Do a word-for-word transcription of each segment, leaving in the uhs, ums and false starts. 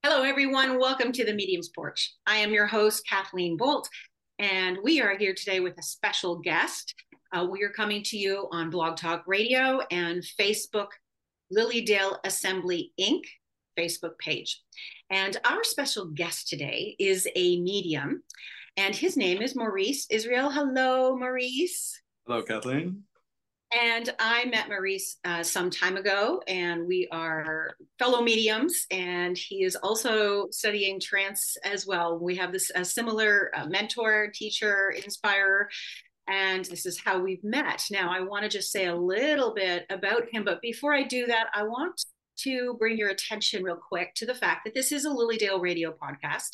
Hello, everyone. Welcome to the Medium's Porch. I am your host, Kathleen Bolt, and we are here today with a special guest. Uh, we are coming to you on Blog Talk Radio and Facebook, Lilydale Assembly Incorporated Facebook page. And our special guest today is a medium, and his name is Maurice Israel. Hello, Maurice. Hello, Kathleen. And I met Maurice uh, some time ago, and we are fellow mediums, and he is also studying trance as well. We have this a similar uh, mentor, teacher, inspirer, and this is how we've met. Now, I want to just say a little bit about him, but before I do that, I want to bring your attention real quick to the fact that this is a Lilydale radio podcast.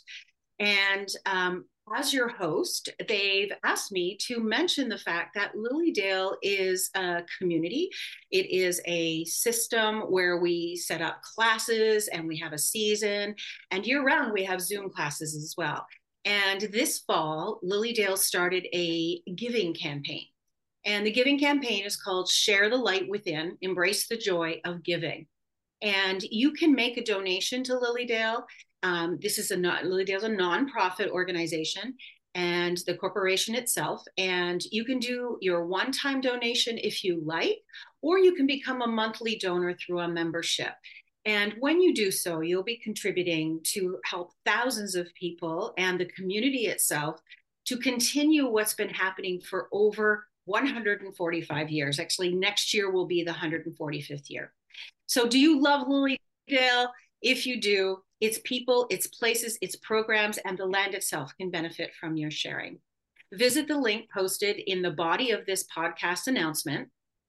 And um, as your host, they've asked me to mention the fact that Lilydale is a community. It is a system where we set up classes and we have a season, and year round we have Zoom classes as well. And this fall, Lilydale started a giving campaign. And the giving campaign is called Share the Light Within, Embrace the Joy of Giving. And you can make a donation to Lilydale. Um, this is a Lilydale's a nonprofit organization, and the corporation itself. And you can do your one-time donation if you like, or you can become a monthly donor through a membership. And when you do so, you'll be contributing to help thousands of people and the community itself to continue what's been happening for over one hundred forty-five years. Actually, next year will be the one hundred forty-fifth year. So do you love Lilydale? If you do, its people, its places, its programs, and the land itself can benefit from your sharing. Visit the link posted in the body of this podcast announcement,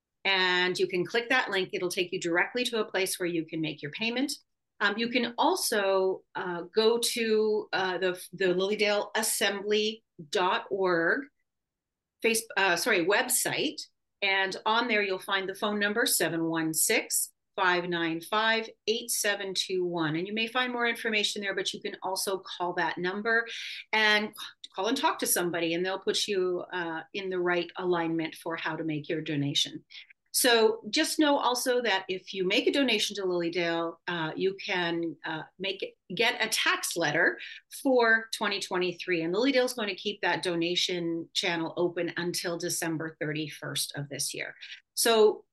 and you can click that link. It'll take you directly to a place where you can make your payment. Um, you can also uh, go to uh, the, the Lilydale Assembly dot org face, uh, sorry, website, and on there you'll find the phone number seven one six, five nine five, eight seven two one. And you may find more information there, but you can also call that number and call and talk to somebody, and they'll put you uh, in the right alignment for how to make your donation. So just know also that if you make a donation to Lilydale, uh, you can uh, make it, get a tax letter for twenty twenty-three. And Lilydale is going to keep that donation channel open until December thirty-first of this year. So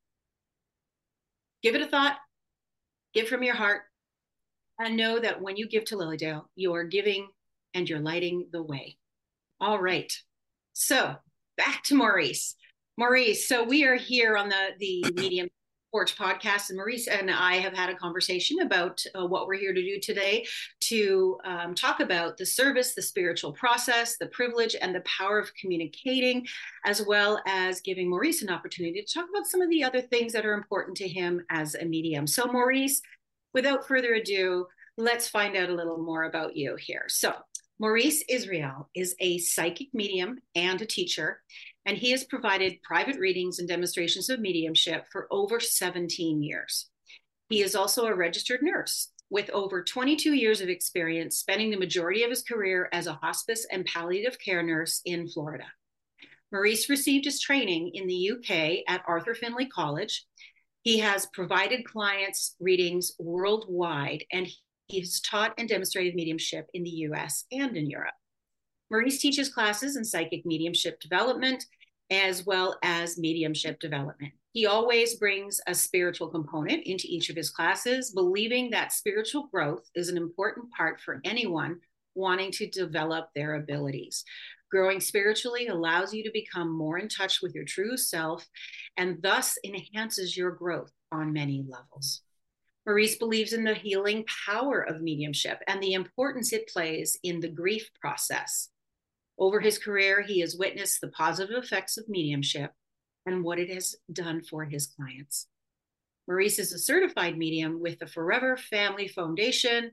give it a thought, give from your heart, and know that when you give to Lilydale, you are giving and you're lighting the way. All right. So back to Maurice. Maurice, so we are here on the, the Medium Porch podcast, and Maurice and I have had a conversation about uh, what we're here to do today, to um, talk about the service, the spiritual process, the privilege, and the power of communicating, as well as giving Maurice an opportunity to talk about some of the other things that are important to him as a medium. So Maurice, without further ado, let's find out a little more about you here. So Maurice Israel is a psychic medium and a teacher, and he has provided private readings and demonstrations of mediumship for over seventeen years. He is also a registered nurse with over twenty-two years of experience, spending the majority of his career as a hospice and palliative care nurse in Florida. Maurice received his training in the U K at Arthur Findlay College. He has provided clients readings worldwide, and he has taught and demonstrated mediumship in the U S and in Europe. Maurice teaches classes in psychic mediumship development as well as mediumship development. He always brings a spiritual component into each of his classes, believing that spiritual growth is an important part for anyone wanting to develop their abilities. Growing spiritually allows you to become more in touch with your true self, and thus enhances your growth on many levels. Maurice believes in the healing power of mediumship and the importance it plays in the grief process. Over his career, he has witnessed the positive effects of mediumship and what it has done for his clients. Maurice is a certified medium with the Forever Family Foundation.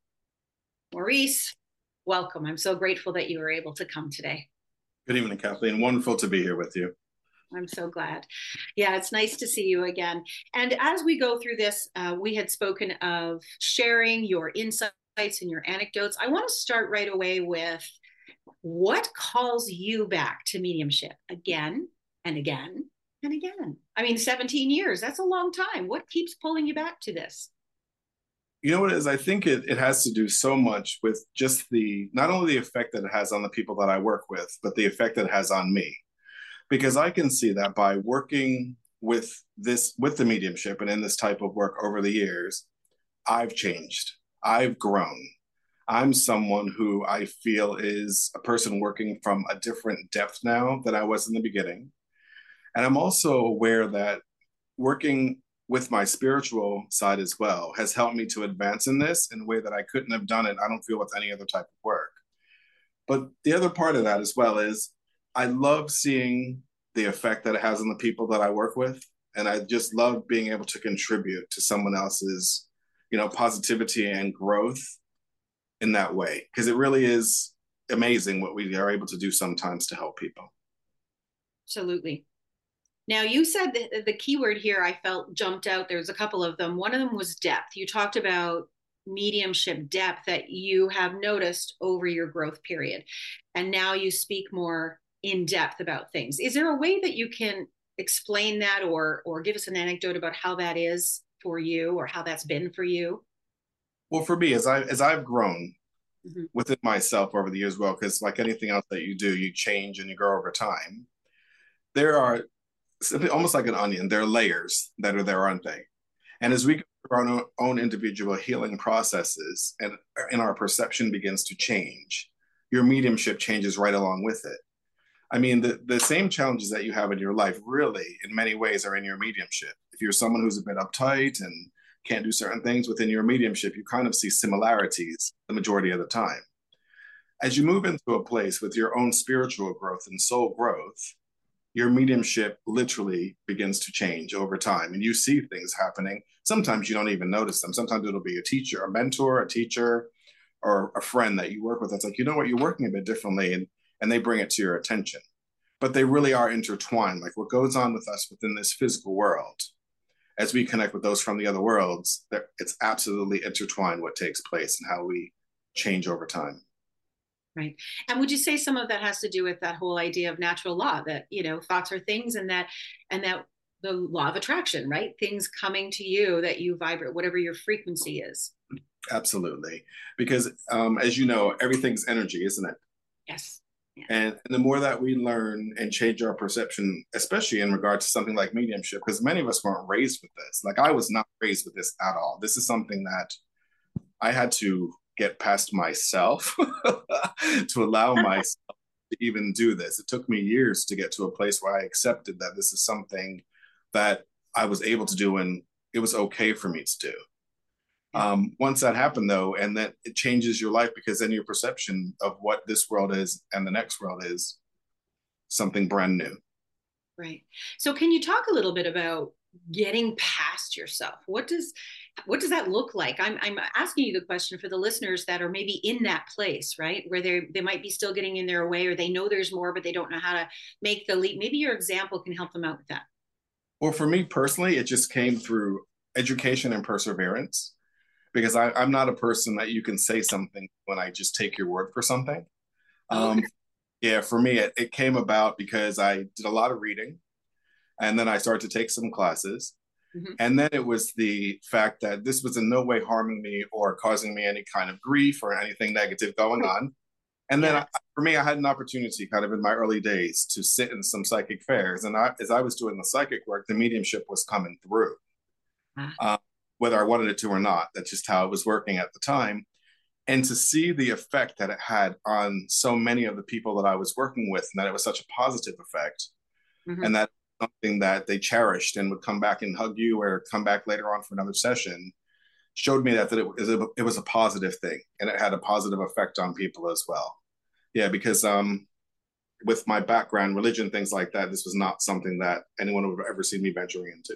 Maurice, welcome. I'm so grateful that you were able to come today. Good evening, Kathleen. Wonderful to be here with you. I'm so glad. Yeah, it's nice to see you again. And as we go through this, uh, we had spoken of sharing your insights and your anecdotes. I want to start right away with what calls you back to mediumship again and again and again? I mean, seventeen years, that's a long time. What keeps pulling you back to this? You know what it is? I think it, it has to do so much with just the, not only the effect that it has on the people that I work with, but the effect that it has on me. Because I can see that by working with this, with the mediumship and in this type of work over the years, I've changed. I've grown. I'm someone who I feel is a person working from a different depth now than I was in the beginning. And I'm also aware that working with my spiritual side as well has helped me to advance in this in a way that I couldn't have done it, I don't feel, with any other type of work. But the other part of that as well is I love seeing the effect that it has on the people that I work with. And I just love being able to contribute to someone else's, you know, positivity and growth in that way. Because it really is amazing what we are able to do sometimes to help people. Absolutely. Now, you said the, the key word here I felt jumped out. There's a couple of them. One of them was depth. You talked about mediumship depth that you have noticed over your growth period. And now you speak more in depth about things. Is there a way that you can explain that or or give us an anecdote about how that is for you or how that's been for you? Well, for me, as I as I've grown Mm-hmm. within myself over the years, well, because like anything else that you do, you change and you grow over time. There are almost like an onion. There are layers that are there, aren't they? And as we go through our own individual healing processes and, and our perception begins to change, your mediumship changes right along with it. I mean, the, the same challenges that you have in your life really, in many ways, are in your mediumship. If you're someone who's a bit uptight and can't do certain things within your mediumship, you kind of see similarities the majority of the time. As you move into a place with your own spiritual growth and soul growth, your mediumship literally begins to change over time. And you see things happening. Sometimes you don't even notice them. Sometimes it'll be a teacher, a mentor, a teacher, or a friend that you work with. That's like, you know what, you're working a bit differently. And, and they bring it to your attention. But they really are intertwined. Like what goes on with us within this physical world, as we connect with those from the other worlds, it's absolutely intertwined what takes place and how we change over time. Right. And would you say some of that has to do with that whole idea of natural law that, you know, thoughts are things and that, and that the law of attraction, right? Things coming to you that you vibrate, whatever your frequency is. Absolutely. Because um, as you know, everything's energy, isn't it? Yes. Yeah. And, and the more that we learn and change our perception, especially in regard to something like mediumship, because many of us weren't raised with this. Like I was not raised with this at all. This is something that I had to get past myself to allow myself to even do this. It took me years to get to a place where I accepted that this is something that I was able to do and it was okay for me to do. Um, once that happened though, and that it changes your life because then your perception of what this world is and the next world is something brand new. Right. So can you talk a little bit about getting past yourself? What does what does that look like? I'm I'm asking you the question for the listeners that are maybe in that place, right? Where they they might be still getting in their way or they know there's more, but they don't know how to make the leap. Maybe your example can help them out with that. Well, for me personally, it just came through education and perseverance. Because I, I'm not a person that you can say something when I just take your word for something. Um, okay. Yeah, for me, it, it came about because I did a lot of reading and then I started to take some classes. Mm-hmm. And then it was the fact that this was in no way harming me or causing me any kind of grief or anything negative going on. And then yeah. I, for me, I had an opportunity kind of in my early days to sit in some psychic fairs. And I, as I was doing the psychic work, the mediumship was coming through. Ah. Um, whether I wanted it to or not. That's just how it was working at the time. And to see the effect that it had on so many of the people that I was working with, and that it was such a positive effect, mm-hmm. and that something that they cherished and would come back and hug you or come back later on for another session, showed me that, that it, was a, it was a positive thing and it had a positive effect on people as well. Yeah, because um, with my background, religion, things like that, this was not something that anyone would have ever seen me venturing into.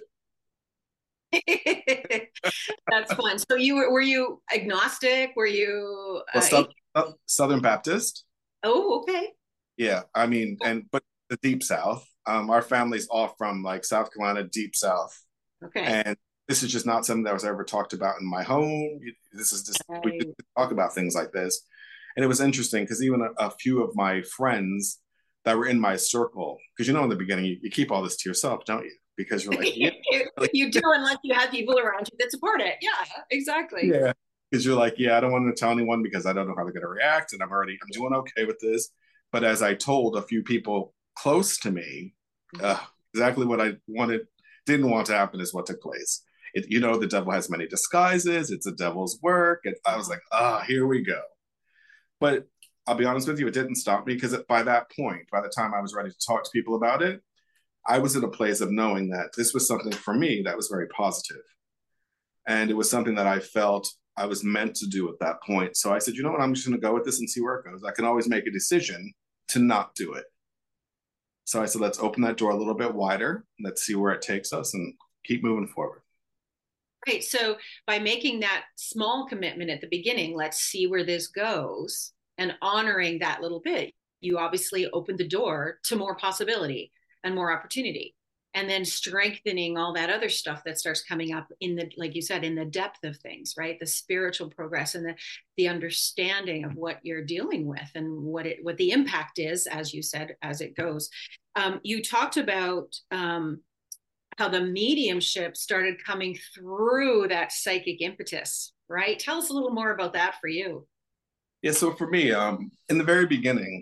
That's fun. So you were, were you agnostic? Were you uh, well, South, Southern Baptist? Oh, okay. Yeah, I mean, and but the deep South. Um, our family's all from like South Carolina, deep South. Okay. And this is just not something that was ever talked about in my home. This is just right. We didn't talk about things like this, and it was interesting because even a, a few of my friends that were in my circle, because you know in the beginning you, you keep all this to yourself, don't you? because you're like, yeah, like, you do unless you have people around you that support it. Yeah, exactly. yeah, because you're like, yeah, I don't want to tell anyone because I don't know how they're going to react, and I'm already I'm doing okay with this. But as I told a few people close to me, uh, exactly what I wanted didn't want to happen is what took place. It, you know, the devil has many disguises. It's a devil's work, and I was like, ah, oh, here we go. But I'll be honest with you, it didn't stop me because by that point, by the time I was ready to talk to people about it, I was in a place of knowing that this was something for me that was very positive. And it was something that I felt I was meant to do at that point. So I said, you know what, I'm just going to go with this and see where it goes. I can always make a decision to not do it. So I said, let's open that door a little bit wider. Let's see where it takes us and keep moving forward. Right. So by making that small commitment at the beginning, let's see where this goes, and honoring that little bit, you obviously opened the door to more possibility and more opportunity. And then strengthening all that other stuff that starts coming up in the, like you said, in the depth of things, right? The spiritual progress and the, the understanding of what you're dealing with and what it, what the impact is, as you said, as it goes. Um, you talked about um, how the mediumship started coming through that psychic impetus, right? Tell us a little more about that for you. Yeah. So for me, um, in the very beginning,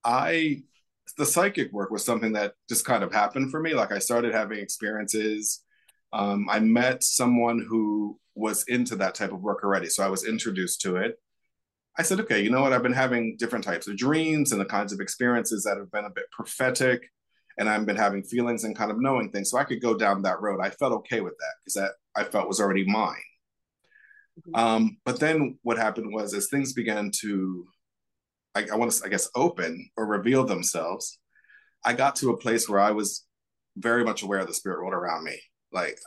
I the psychic work was something that just kind of happened for me. Like I started having experiences. Um, I met someone who was into that type of work already. So I was introduced to it. I said, okay, you know what? I've been having different types of dreams and the kinds of experiences that have been a bit prophetic. And I've been having feelings and kind of knowing things. So I could go down that road. I felt okay with that because that I felt was already mine. Mm-hmm. Um, but then what happened was as things began to I, I want to, I guess, open or reveal themselves, I got to a place where I was very much aware of the spirit world around me. Like,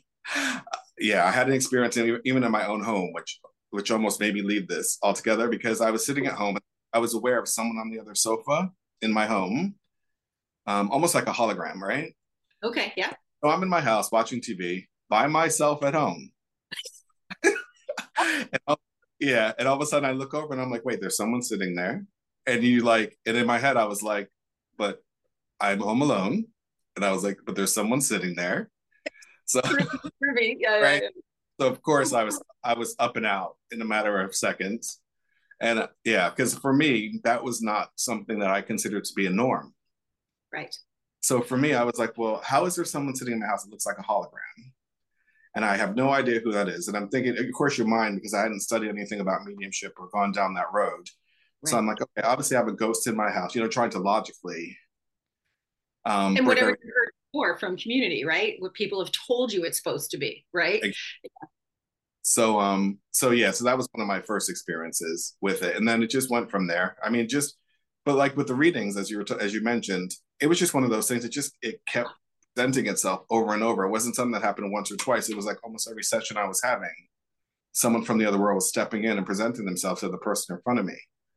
yeah, I had an experience in, even in my own home, which which almost made me leave this altogether because I was sitting at home. And I was aware of someone on the other sofa in my home, um, almost like a hologram, right? Okay, yeah. So I'm in my house watching T V by myself at home. and Yeah. And all of a sudden I look over and I'm like, wait, there's someone sitting there. And you like, and in my head, I was like, but I'm home alone. And I was like, but there's someone sitting there. So, for me. Yeah, right. yeah, yeah. So of course I was, I was up and out in a matter of seconds. And uh, yeah, because for me, that was not something that I considered to be a norm. Right. So for me, I was like, well, how is there someone sitting in my house that looks like a hologram? And I have no idea who that is. And I'm thinking, of course, your mind, because I hadn't studied anything about mediumship or gone down that road. Right. So I'm like, okay, obviously I have a ghost in my house, you know, trying to logically. Um, and whatever you heard before from community, right? What people have told you it's supposed to be, right? Yeah. So, um, so yeah, so that was one of my first experiences with it. And then it just went from there. I mean, just, but like with the readings, as you were, t- as you mentioned, it was just one of those things. It just, it kept presenting itself over and over. It wasn't something that happened once or twice. It was like almost every session I was having, someone from the other world was stepping in and presenting themselves to the person in front of me.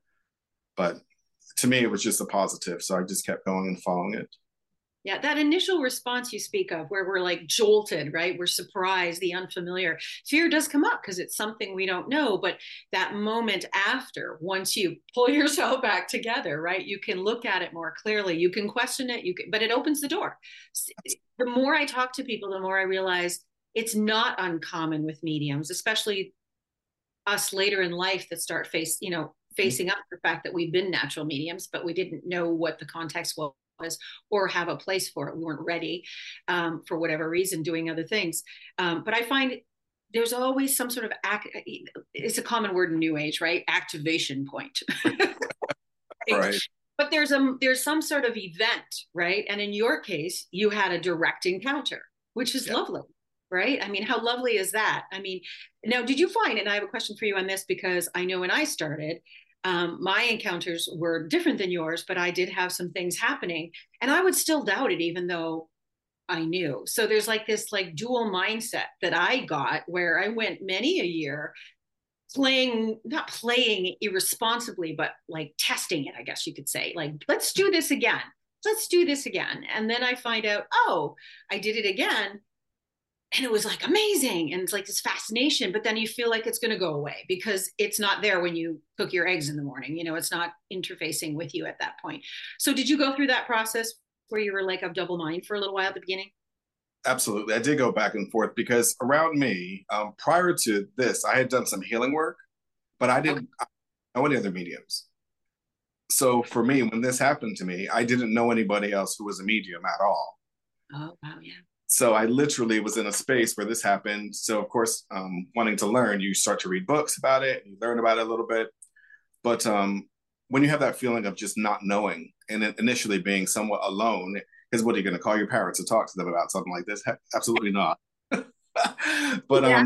But to me, it was just a positive. So I just kept going and following it. Yeah, that initial response you speak of, where we're like jolted, right? We're surprised, the unfamiliar. Fear does come up because it's something we don't know. But that moment after, once you pull yourself back together, right? You can look at it more clearly. You can question it. You can, but it opens the door. The more I talk to people, the more I realize it's not uncommon with mediums, especially us later in life that start face, you know, facing up the fact that we've been natural mediums, but we didn't know what the context was. Or have a place for it. We weren't ready um, for whatever reason, doing other things. Um, but I find there's always some sort of act. It's a common word in New Age, right? Activation point. right? Right. But there's a there's some sort of event, right? And in your case, you had a direct encounter, which is yeah. lovely, right? I mean, how lovely is that? I mean, now, did you find? And I have a question for you on this because I know when I started. Um, my encounters were different than yours, but I did have some things happening and I would still doubt it, even though I knew. So there's like this like dual mindset that I got where I went many a year playing, not playing irresponsibly, but like testing it, I guess you could say, like, let's do this again. Let's do this again. And then I find out, oh, I did it again. And it was like amazing. And it's like this fascination, but then you feel like it's going to go away because it's not there when you cook your eggs in the morning. You know, it's not interfacing with you at that point. So did you go through that process where you were like of double mind for a little while at the beginning? Absolutely. I did go back and forth because around me, um, prior to this, I had done some healing work, but I Okay. didn't know any other mediums. So for me, when this happened to me, I didn't know anybody else who was a medium at all. Oh, wow. Yeah. So I literally was in a space where this happened. So of course, um, wanting to learn, you start to read books about it, you learn about it a little bit. But um, when you have that feeling of just not knowing and initially being somewhat alone, because what are you going to call your parents to talk to them about something like this? Absolutely not. but Yeah. um,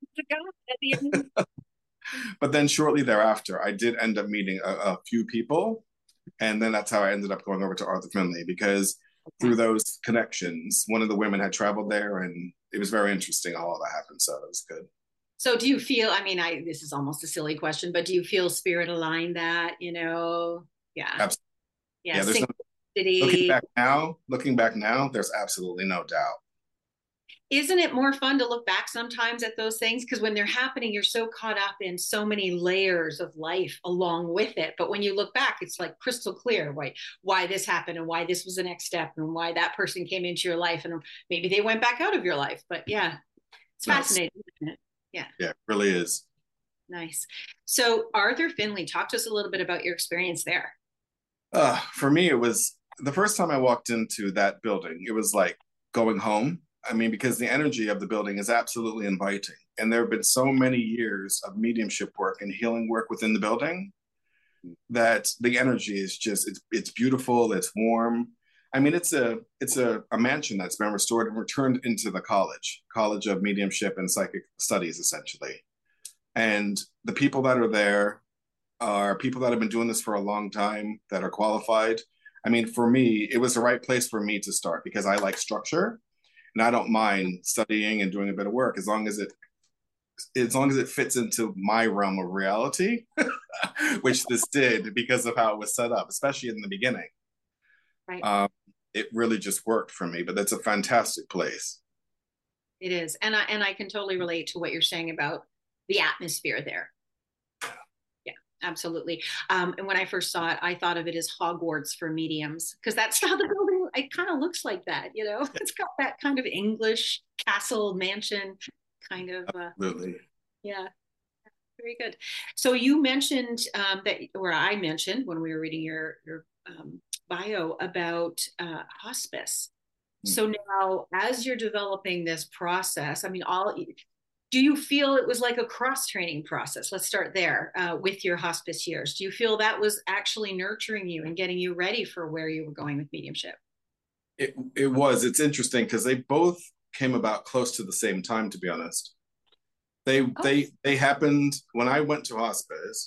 At the end. but then shortly thereafter, I did end up meeting a, a few people, and then that's how I ended up going over to Arthur Finley because through Okay. those connections, one of the women had traveled there, and it was very interesting how all that happened. So it was good. So do you feel, I mean, I this is almost a silly question, but do you feel spirit aligned that, you know, yeah, Absolutely. yeah, Yeah, there's no looking synchronicity. back now. Looking back now, there's absolutely no doubt. Isn't it more fun to look back sometimes at those things? Because when they're happening, you're so caught up in so many layers of life along with it. But when you look back, it's like crystal clear, why why this happened and why this was the next step and why that person came into your life and maybe they went back out of your life. But yeah, it's No, it's, fascinating, isn't it? Yeah, yeah, it really is. nice. So Arthur Finley, talk to us a little bit about your experience there. Uh, for me, it was the first time I walked into that building, it was like going home. I mean, because the energy of the building is absolutely inviting. And there have been so many years of mediumship work and healing work within the building that the energy is just it's it's beautiful, it's warm. I mean, it's a it's a, a mansion that's been restored and returned into the college, College of Mediumship and Psychic Studies, essentially. And the people that are there are people that have been doing this for a long time that are qualified. I mean, for me, it was the right place for me to start because I like structure and I don't mind studying and doing a bit of work as long as it as long as it fits into my realm of reality, which this did because of how it was set up, especially in the beginning. Right. Um, it really just worked for me, but that's a fantastic place. It is. And I and I can totally relate to what you're saying about the atmosphere there. Yeah, absolutely. Um, and when I first saw it, I thought of it as Hogwarts for mediums because that's how the building it kind of looks like that, you know. It's got that kind of English castle mansion kind of uh, Absolutely. yeah, very good. So you mentioned um, that, or I mentioned when we were reading your your um, bio about uh, hospice. So now, as you're developing this process, I mean, all do you feel it was like a cross training process? Let's start there uh, with your hospice years. Do you feel that was actually nurturing you and getting you ready for where you were going with mediumship? It it was. It's interesting because they both came about close to the same time, to be honest. They Oh, they they happened when I went to hospice.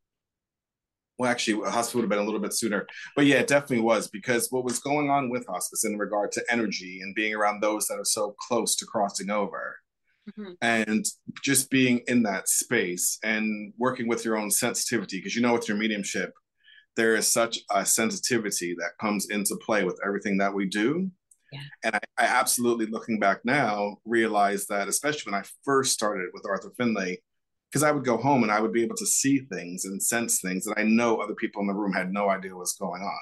Well, actually, hospice would have been a little bit sooner, but yeah, it definitely was because what was going on with hospice in regard to energy and being around those that are so close to crossing over, mhm. and just being in that space and working with your own sensitivity, because you know, with your mediumship, there is such a sensitivity that comes into play with everything that we do. Yeah. And I, I absolutely, looking back now, realized that, especially when I first started with Arthur Finley, because I would go home and I would be able to see things and sense things that I know other people in the room had no idea was going on.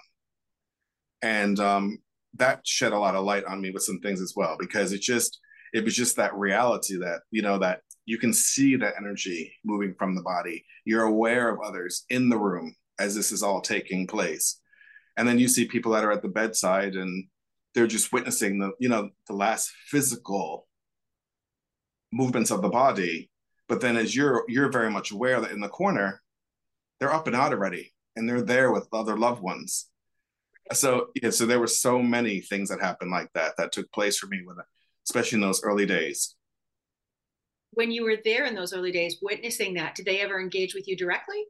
And um, that shed a lot of light on me with some things as well, because it just, it was just that reality that, you know, that you can see that energy moving from the body. You're aware of others in the room as this is all taking place. And then you see people that are at the bedside and they're just witnessing the, you know, the last physical movements of the body. But then as you're you're very much aware that in the corner, they're up and out already and they're there with other loved ones. So yeah, so there were so many things that happened like that that took place for me with it, especially in those early days. When you were there in those early days, witnessing that, did they ever engage with you directly?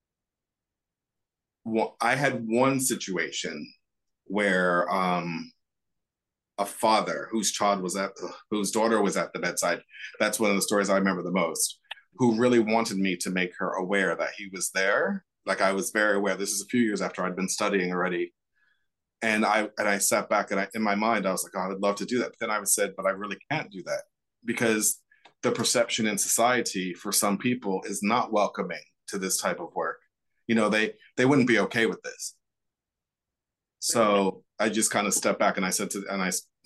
Well, I had one situation where um a father whose child was at whose daughter was at the bedside. That's one of the stories I remember the most, who really wanted me to make her aware that he was there. Like I was very aware. This is a few years after I'd been studying already. And I and I sat back and I in my mind I was like, oh, I would love to do that. But then I said, but I really can't do that because the perception in society for some people is not welcoming to this type of work. You know, they they wouldn't be okay with this. Right. So I just kind of stepped back and I said to and I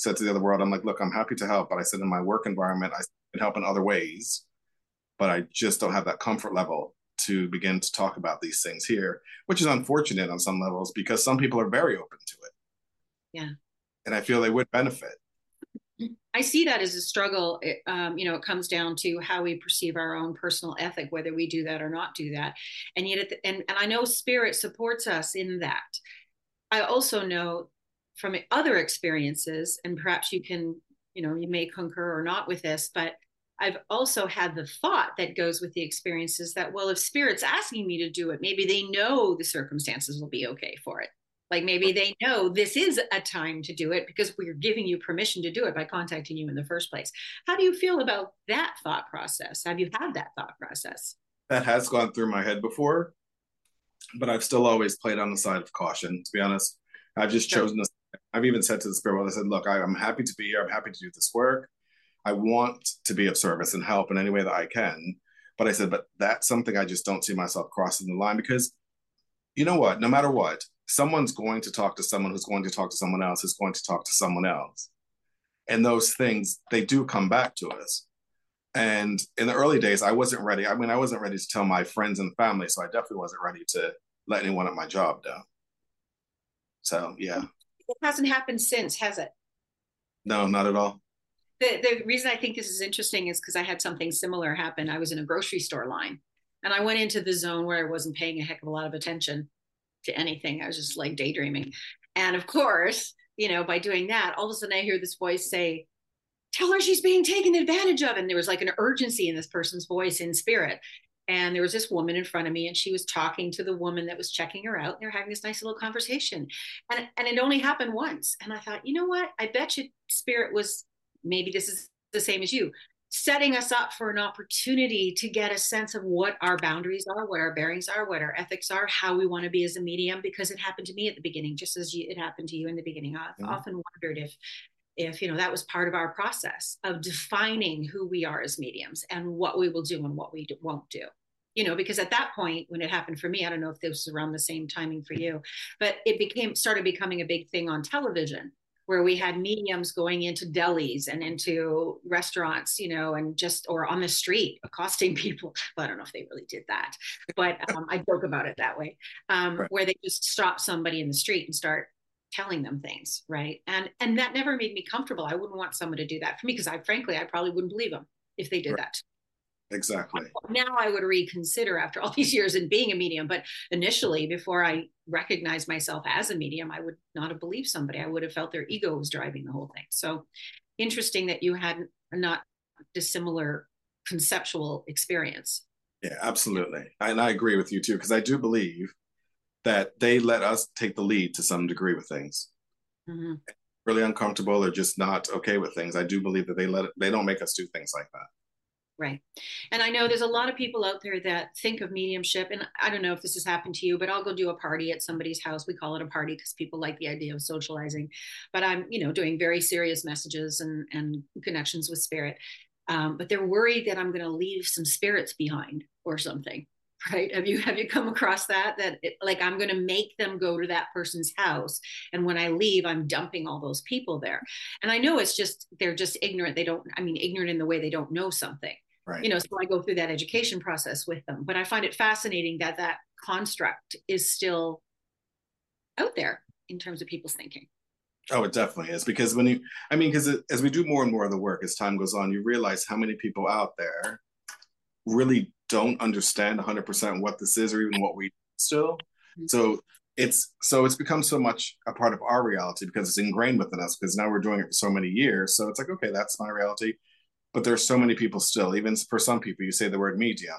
said to the other world, I'm like, look, I'm happy to help, but I said in my work environment, I can help in other ways, but I just don't have that comfort level to begin to talk about these things here, which is unfortunate on some levels because some people are very open to it. Yeah. And I feel they would benefit. I see that as a struggle. It, um, you know, it comes down to how we perceive our own personal ethic, whether we do that or not do that. And yet, the, and, and I know spirit supports us in that. I also know from other experiences, and perhaps you can, you know, you may concur or not with this, but I've also had the thought that goes with the experiences that, well, if spirit's asking me to do it, maybe they know the circumstances will be okay for it. Like maybe they know this is a time to do it because we're giving you permission to do it by contacting you in the first place. How do you feel about that thought process? Have you had that thought process? That has gone through my head before, but I've still always played on the side of caution, to be honest. I've just chosen to, I've even said to the spirit world, I said, look, I, I'm happy to be here. I'm happy to do this work. I want to be of service and help in any way that I can. But I said, but that's something I just don't see myself crossing the line because you know what, no matter what, someone's going to talk to someone who's going to talk to someone else who's going to talk to someone else. And those things, they do come back to us. And in the early days, I wasn't ready. I mean, I wasn't ready to tell my friends and family, so I definitely wasn't ready to let anyone at my job know. So, yeah. It hasn't happened since, has it? No, not at all. The, the reason I think this is interesting is because I had something similar happen. I was in a grocery store line and I went into the zone where I wasn't paying a heck of a lot of attention to anything. I was just like daydreaming. And of course, you know, by doing that, all of a sudden I hear this voice say, tell her she's being taken advantage of. And there was like an urgency in this person's voice in spirit. And there was this woman in front of me and she was talking to the woman that was checking her out. And they were having this nice little conversation. And, and it only happened once. And I thought, you know what? I bet you spirit was, maybe this is the same as you, setting us up for an opportunity to get a sense of what our boundaries are, what our bearings are, what our ethics are, how we want to be as a medium, because it happened to me at the beginning, just as you, it happened to you in the beginning. I've mm-hmm. often wondered if, if, you know, that was part of our process of defining who we are as mediums and what we will do and what we do, won't do. You know, because at that point, when it happened for me, I don't know if this was around the same timing for you, but it became, started becoming a big thing on television, where we had mediums going into delis and into restaurants, you know, and just, or on the street accosting people. Well, I don't know if they really did that, but um, I joke about it that way, um, right. Where they just stop somebody in the street and start telling them things, right? And and that never made me comfortable. I wouldn't want someone to do that for me because I, frankly, I probably wouldn't believe them if they did right. that. Exactly. Now I would reconsider after all these years in being a medium, but initially, before I recognized myself as a medium, I would not have believed somebody. I would have felt their ego was driving the whole thing. So interesting that you had not dissimilar conceptual experience. Yeah, absolutely. And I agree with you too, because I do believe that they let us take the lead to some degree with things. Mm-hmm. Really uncomfortable or just not okay with things. I do believe that they let it, they don't make us do things like that. Right. And I know there's a lot of people out there that think of mediumship, and I don't know if this has happened to you, but I'll go do a party at somebody's house. We call it a party because people like the idea of socializing, but I'm, you know, doing very serious messages and, and connections with spirit. Um, but they're worried that I'm going to leave some spirits behind or something. Right. Have you, have you come across that, that it, like, I'm going to make them go to that person's house. And when I leave, I'm dumping all those people there. And I know it's just, they're just ignorant. They don't, I mean, ignorant in the way they don't know something. Right. You know, so I go through that education process with them. But I find it fascinating that that construct is still out there in terms of people's thinking. Oh, it definitely is. Because when you, I mean, because as we do more and more of the work, as time goes on, you realize how many people out there really don't understand one hundred percent what this is or even what we still. Mm-hmm. So it's, so it's become so much a part of our reality because it's ingrained within us because now we're doing it for so many years. So it's like, okay, that's my reality. But there's so many people still, even for some people, you say the word medium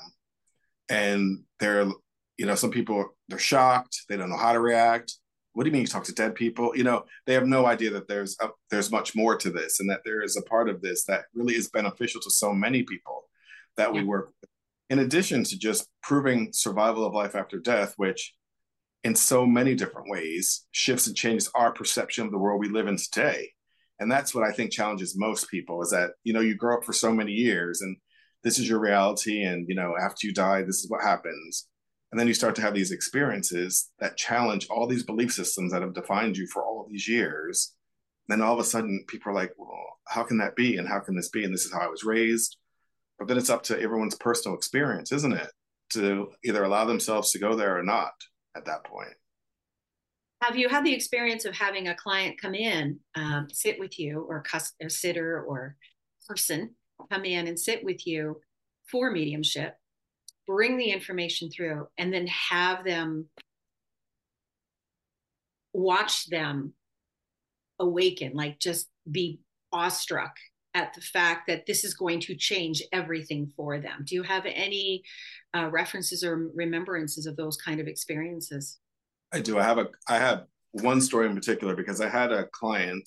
and they're, you know, some people, they're shocked. They don't know how to react. What do you mean you talk to dead people? You know, they have no idea that there's a, there's much more to this and that there is a part of this that really is beneficial to so many people that yeah. we work with. In addition to just proving survival of life after death, which in so many different ways shifts and changes our perception of the world we live in today. And that's what I think challenges most people is that, you know, you grow up for so many years and this is your reality. And, you know, after you die, this is what happens. And then you start to have these experiences that challenge all these belief systems that have defined you for all these years. then all of a sudden people are like, well, how can that be? And how can this be? And this is how I was raised. But then it's up to everyone's personal experience, isn't it? To either allow themselves to go there or not at that point. Have you had the experience of having a client come in, um, sit with you, or a sitter or person come in and sit with you for mediumship, bring the information through, and then have them watch them awaken, like just be awestruck at the fact that this is going to change everything for them? Do you have any uh, references or remembrances of those kind of experiences? I do. I have a I have one story in particular because I had a client.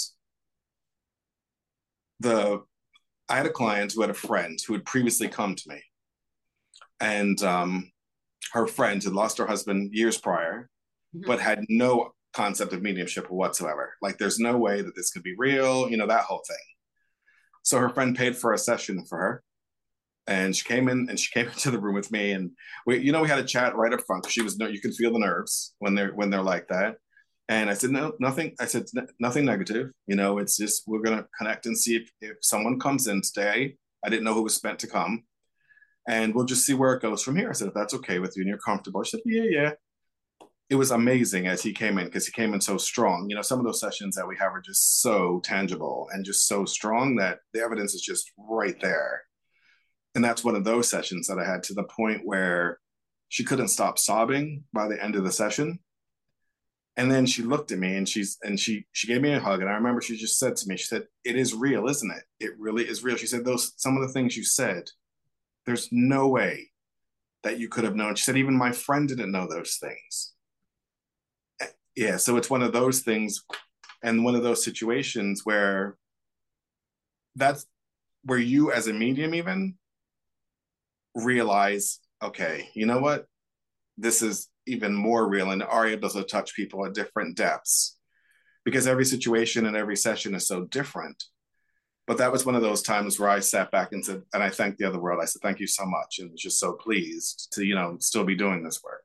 The I had a client who had a friend who had previously come to me, and um, her friend had lost her husband years prior, mm-hmm. but had no concept of mediumship whatsoever. Like, there's no way that this could be real, you know, that whole thing. So her friend paid for a session for her, and she came in and she came into the room with me, and we, you know, we had a chat right up front because she was no, you can feel the nerves when they're when they're like that. And I said, no, nothing. I said, nothing negative. You know, it's just, we're going to connect and see if, if someone comes in today. I didn't know who was meant to come. And we'll just see where it goes from here. I said, if that's okay with you and you're comfortable. She said, yeah, yeah. It was amazing as he came in because he came in so strong. You know, some of those sessions that we have are just so tangible and just so strong that the evidence is just right there. And that's one of those sessions that I had, to the point where she couldn't stop sobbing by the end of the session. And then she looked at me and she's and she she gave me a hug. And I remember she just said to me, she said, it is real, isn't it? It really is real. She said, those some of the things you said, there's no way that you could have known. She said, even my friend didn't know those things. Yeah, so it's one of those things, and one of those situations where that's where you as a medium even realize, okay, you know what? This is even more real, and are able to touch people at different depths, because every situation and every session is so different. But that was one of those times where I sat back and said, and I thanked the other world. I said, thank you so much. And was just so pleased to, you know, still be doing this work.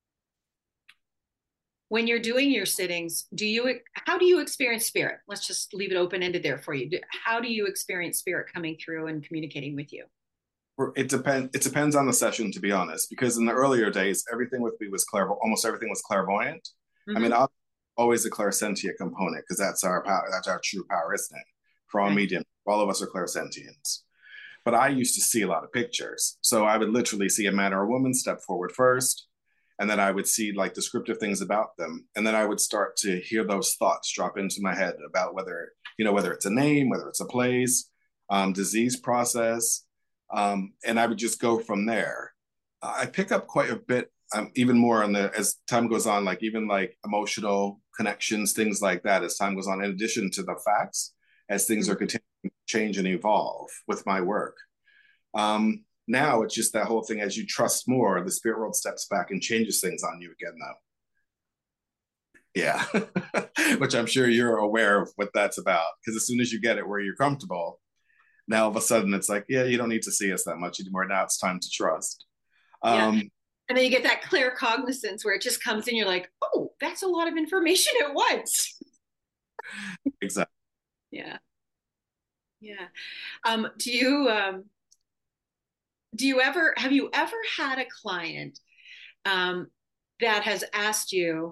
When you're doing your sittings, do you, how do you experience spirit? Let's just leave it open-ended there for you. How do you experience spirit coming through and communicating with you? It depends. It depends on the session, to be honest, because in the earlier days, everything with me was clairvoyant. Almost everything was clairvoyant. Mm-hmm. I mean, I'll, always a clairsentient component, because that's our power. That's our true power, isn't it? For all right. medium, all of us are clairsentients. But I used to see a lot of pictures, so I would literally see a man or a woman step forward first, and then I would see like descriptive things about them, and then I would start to hear those thoughts drop into my head about whether you know whether it's a name, whether it's a place, um, disease process. Um, and I would just go from there. Uh, I pick up quite a bit, um, even more on the, as time goes on, like even like emotional connections, things like that, as time goes on, in addition to the facts, as things mm-hmm. are continuing to change and evolve with my work. Um, now it's just that whole thing, as you trust more, the spirit world steps back and changes things on you again, though. Yeah, which I'm sure you're aware of what that's about, because as soon as you get it where you're comfortable, now all of a sudden it's like, yeah, you don't need to see us that much anymore. Now it's time to trust. Yeah. Um, and then you get that clear cognizance where it just comes in. You're like, oh, that's a lot of information at once. Exactly. Yeah. Yeah. Um, do you, um, do you ever, have you ever had a client um, that has asked you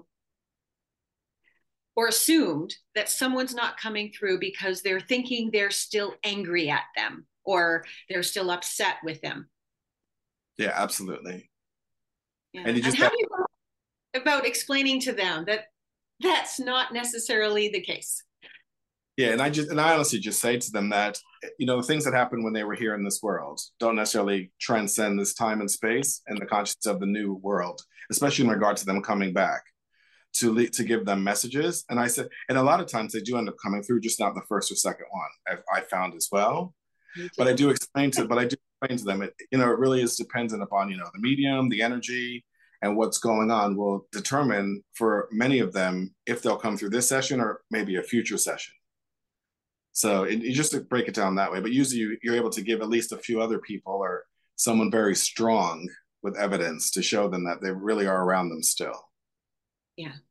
or assumed that someone's not coming through because they're thinking they're still angry at them or they're still upset with them? Yeah, absolutely. Yeah. And, you just and how have... do you go about explaining to them that that's not necessarily the case? Yeah, and I just and I honestly just say to them that, you know, the things that happen when they were here in this world don't necessarily transcend this time and space and the consciousness of the new world, especially in regard to them coming back to le- to give them messages. And I said, and a lot of times they do end up coming through, just not the first or second one. I've, I found as well. But I do explain to, but I do explain to them, it, you know, it really is dependent upon, you know, the medium, the energy, and what's going on will determine for many of them if they'll come through this session or maybe a future session. So it, you just break it down that way. But usually you, you're able to give at least a few other people or someone very strong with evidence to show them that they really are around them still. Yeah.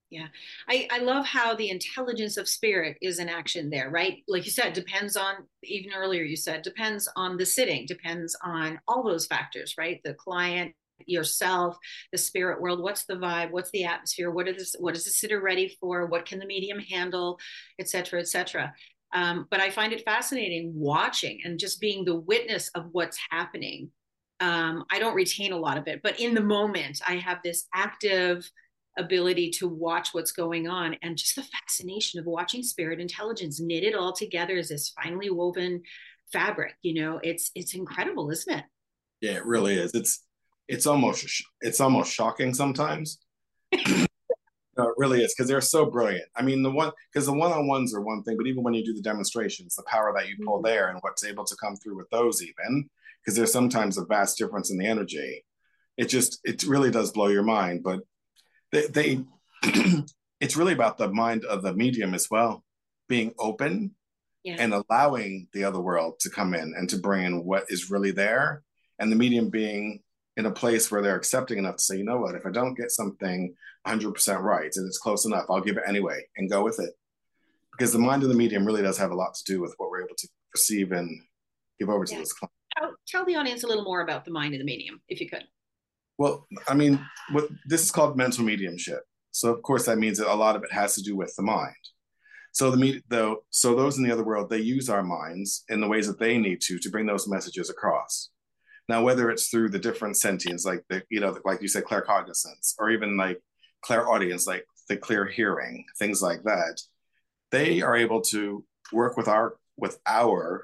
Yeah. I, I love how the intelligence of spirit is in action there, right? Like you said, depends on, even earlier you said, depends on the sitting, depends on all those factors, right? The client, yourself, the spirit world, what's the vibe, what's the atmosphere, what is what is the sitter ready for, what can the medium handle, et cetera, et cetera. Um, but I find it fascinating watching and just being the witness of what's happening. Um, I don't retain a lot of it, but in the moment, I have this active ability to watch what's going on, and just the fascination of watching spirit intelligence knit it all together as this finely woven fabric. You know, it's it's incredible, isn't it? Yeah, it really is. It's it's almost it's almost shocking sometimes. No, it really is because they're so brilliant. I mean, the one because the one-on-ones are one thing, but even when you do the demonstrations, the power that you pull there and what's able to come through with those, even because there's sometimes a vast difference in the energy. It just it really does blow your mind. But they, they it's really about the mind of the medium as well, being open Yeah. and allowing the other world to come in and to bring in what is really there, and the medium being in a place where they're accepting enough to say, you know what, if I don't get something one hundred percent right and it's close enough, I'll give it anyway and go with it. Because the mind of the medium really does have a lot to do with what we're able to perceive and give over to Yeah. those clients. Tell, tell the audience a little more about the mind of the medium, if you could. Well, I mean, what this is called mental mediumship. So of course that means that a lot of it has to do with the mind. So the though, so those in the other world, they use our minds in the ways that they need to to bring those messages across. Now, whether it's through the different sentience, like the, you know, like you said, claircognizance, or even like clairaudience, like the clear hearing, things like that, they are able to work with our with our.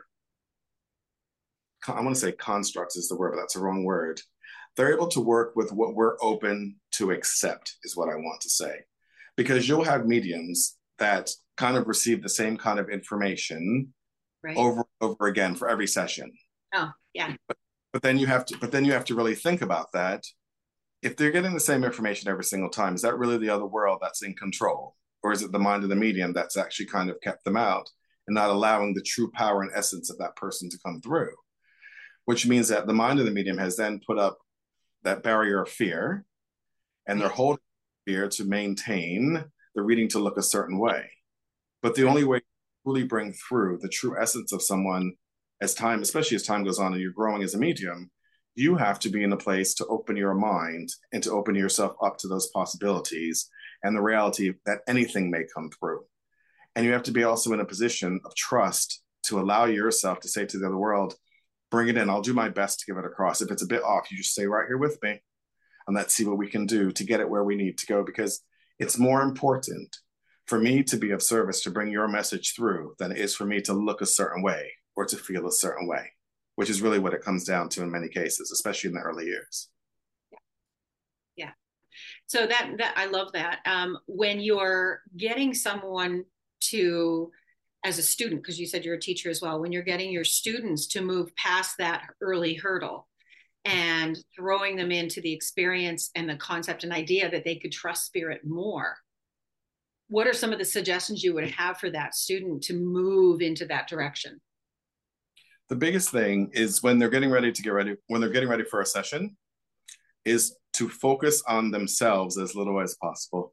I want to say constructs is the word, but that's the wrong word. They're able to work with what we're open to accept, is what I want to say, because you'll have mediums that kind of receive the same kind of information right. over and over again for every session. Oh, yeah. But, but then you have to, but then you have to really think about that. If they're getting the same information every single time, is that really the other world that's in control? Or is it the mind of the medium that's actually kind of kept them out and not allowing the true power and essence of that person to come through? Which means that the mind of the medium has then put up that barrier of fear, and they're holding fear to maintain the reading to look a certain way. But the only way to really bring through the true essence of someone as time, especially as time goes on and you're growing as a medium, you have to be in a place to open your mind and to open yourself up to those possibilities and the reality that anything may come through. And you have to be also in a position of trust to allow yourself to say to the other world, bring it in. I'll do my best to give it across. If it's a bit off, you just stay right here with me and let's see what we can do to get it where we need to go, because it's more important for me to be of service to bring your message through than it is for me to look a certain way or to feel a certain way, which is really what it comes down to in many cases, especially in the early years. Yeah. Yeah. So that, that I love that. Um, when you're getting someone to, as a student, because you said you're a teacher as well, when you're getting your students to move past that early hurdle and throwing them into the experience and the concept and idea that they could trust spirit more, what are some of the suggestions you would have for that student to move into that direction? The biggest thing is when they're getting ready to get ready, when they're getting ready for a session, is to focus on themselves as little as possible.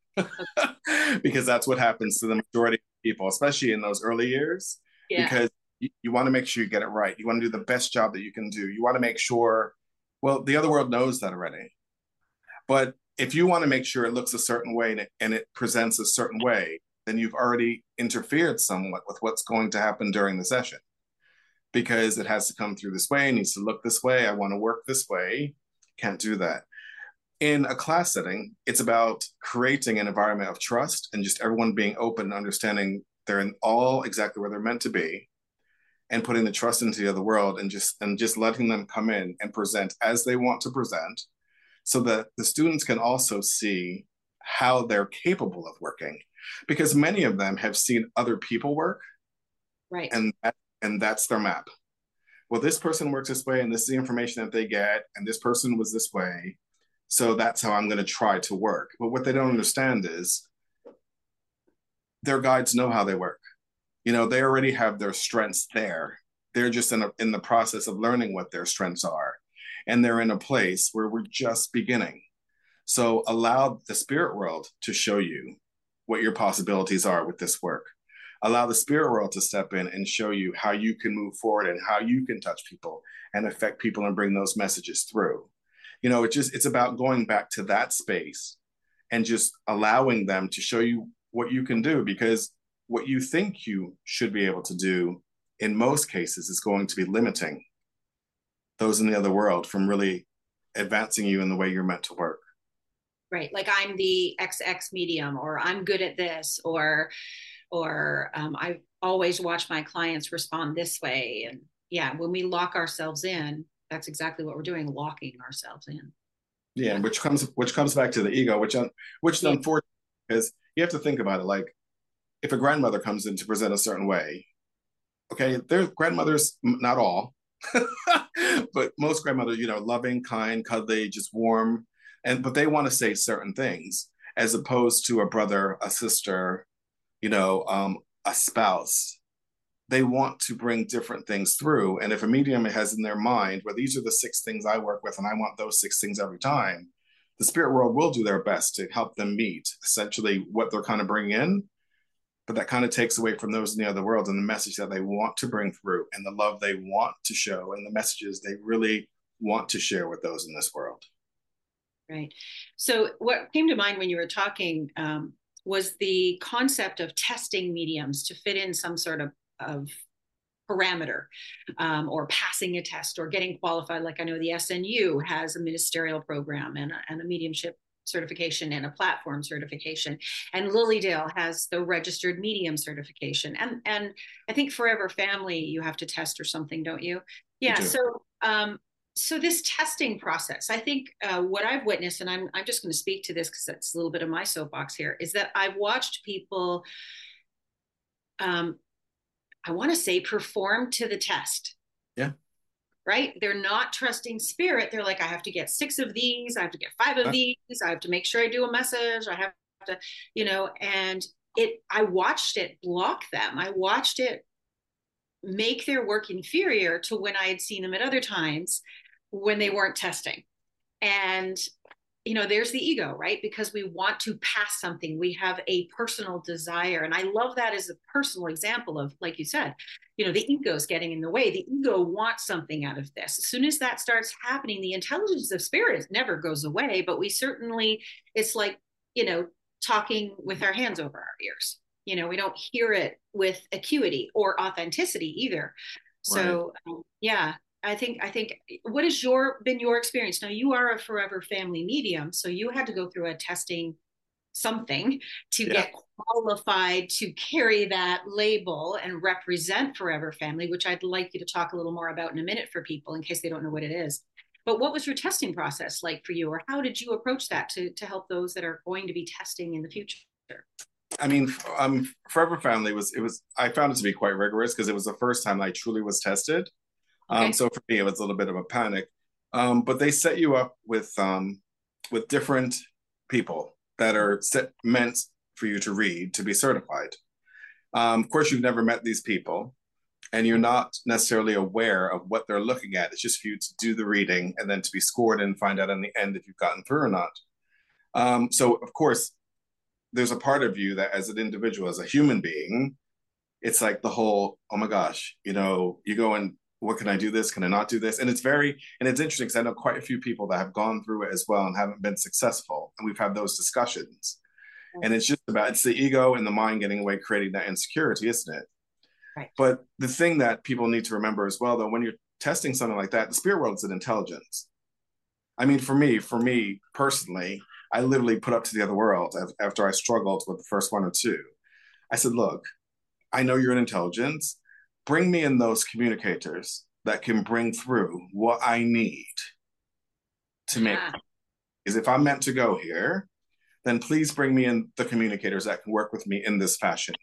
Because that's what happens to the majority of people, especially in those early years. Yeah. Because you, you want to make sure you get it right. You want to do the best job that you can do. You want to make sure, well, the other world knows that already. But if you want to make sure it looks a certain way and it, and it presents a certain way, then you've already interfered somewhat with what's going to happen during the session. Because it has to come through this way, it needs to look this way, I want to work this way. Can't do that. In a class setting, it's about creating an environment of trust and just everyone being open and understanding they're in all exactly where they're meant to be, and putting the trust into the other world and just and just letting them come in and present as they want to present, so that the students can also see how they're capable of working, because many of them have seen other people work, right? And that, and that's their map. Well, this person works this way, and this is the information that they get, and this person was this way. So that's how I'm going to try to work. But what they don't understand is their guides know how they work. You know, they already have their strengths there. They're just in, a, in the process of learning what their strengths are. And they're in a place where we're just beginning. So allow the spirit world to show you what your possibilities are with this work. Allow the spirit world to step in and show you how you can move forward and how you can touch people and affect people and bring those messages through. You know, it just, it's about going back to that space and just allowing them to show you what you can do, because what you think you should be able to do in most cases is going to be limiting those in the other world from really advancing you in the way you're meant to work. Right. Like I'm the X X medium, or I'm good at this, or, or um, I always watch my clients respond this way. And yeah, when we lock ourselves in, that's exactly what we're doing, locking ourselves in. Yeah, which comes which comes back to the ego, which which is Yeah. unfortunate, because you have to think about it. Like, if a grandmother comes in to present a certain way, okay, their grandmothers, not all, but most grandmothers, you know, loving, kind, cuddly, just warm, and but they want to say certain things, as opposed to a brother, a sister, you know, um, a spouse. They want to bring different things through. And if a medium has in their mind, well, these are the six things I work with, and I want those six things every time, the spirit world will do their best to help them meet essentially what they're kind of bringing in. But that kind of takes away from those in the other world and the message that they want to bring through, and the love they want to show, and the messages they really want to share with those in this world. Right. So what came to mind when you were talking um, was the concept of testing mediums to fit in some sort of of parameter, um, or passing a test or getting qualified. Like I know the S N U has a ministerial program and a, and a mediumship certification and a platform certification, and Lilydale has the registered medium certification, and and I think Forever Family you have to test or something, don't you? Yeah. So um, so this testing process, I think uh, what I've witnessed, and I'm I'm just going to speak to this because that's a little bit of my soapbox here, is that I've watched people. Um, I want to say perform to the test. Yeah. Right? They're not trusting spirit. They're like, I have to get six of these. I have to get five of these. I have to make sure I do a message. I have to, you know, and it, I watched it block them. I watched it make their work inferior to when I had seen them at other times when they weren't testing. And you know, there's the ego, right? Because we want to pass something. We have a personal desire. And I love that as a personal example of, like you said, you know, the ego is getting in the way. The ego wants something out of this. As soon as that starts happening, the intelligence of spirit never goes away, but we certainly, it's like, you know, talking with our hands over our ears. You know, we don't hear it with acuity or authenticity either. So, right. um, yeah, I think I think what has your been your experience? Now you are a Forever Family medium, so you had to go through a testing something to yeah. get qualified to carry that label and represent Forever Family, which I'd like you to talk a little more about in a minute for people in case they don't know what it is. But what was your testing process like for you, or how did you approach that to to help those that are going to be testing in the future? I mean, um, Forever Family was it was I found it to be quite rigorous because it was the first time I truly was tested. Okay. Um, so for me, it was a little bit of a panic. Um, but they set you up with um, with different people that are set, meant for you to read to be certified. Um, of course, you've never met these people, and you're not necessarily aware of what they're looking at. It's just for you to do the reading and then to be scored and find out in the end if you've gotten through or not. Um, so, of course, there's a part of you that as an individual, as a human being, it's like the whole, oh my gosh, you know, you go and what can I do this? Can I not do this? And it's very, and it's interesting because I know quite a few people that have gone through it as well and haven't been successful. And we've had those discussions. Mm-hmm. And it's just about, it's the ego and the mind getting away, creating that insecurity, isn't it? Right. But the thing that people need to remember as well, though, when you're testing something like that, the spirit world is an intelligence. I mean, for me, for me personally, I literally put up to the other world after I struggled with the first one or two. I said, look, I know you're an intelligence. Bring me in those communicators that can bring through what I need to make. Because if I'm meant to go here, then please bring me in the communicators that can work with me in this fashion.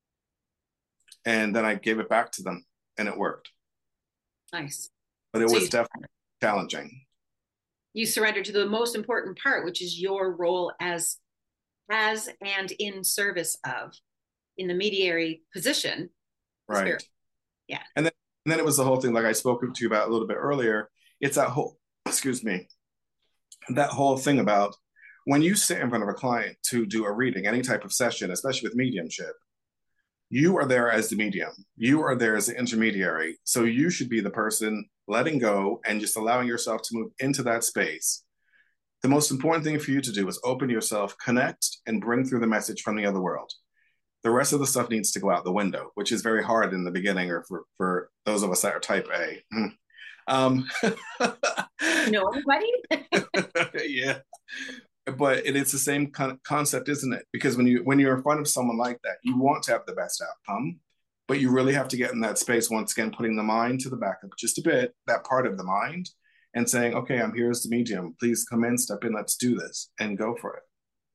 And then I gave it back to them, and it worked. Nice. But it so was you, definitely challenging. You surrendered to the most important part, which is your role as, as and in service of, in the mediary position. Right. Spirit. Yeah. And then, and then it was the whole thing, like I spoke to you about a little bit earlier. It's that whole, excuse me, that whole thing about when you sit in front of a client to do a reading, any type of session, especially with mediumship, you are there as the medium. You are there as the intermediary. So you should be the person letting go and just allowing yourself to move into that space. The most important thing for you to do is open yourself, connect, and bring through the message from the other world. The rest of the stuff needs to go out the window, which is very hard in the beginning, or for, for those of us that are type A. Um, no, anybody? Yeah. But it, it's the same con- concept, isn't it? Because when you when you're in front of someone like that, you want to have the best outcome, but you really have to get in that space once again, putting the mind to the back of just a bit, that part of the mind, and saying, "Okay, I'm here as the medium. Please come in, step in, let's do this, and go for it."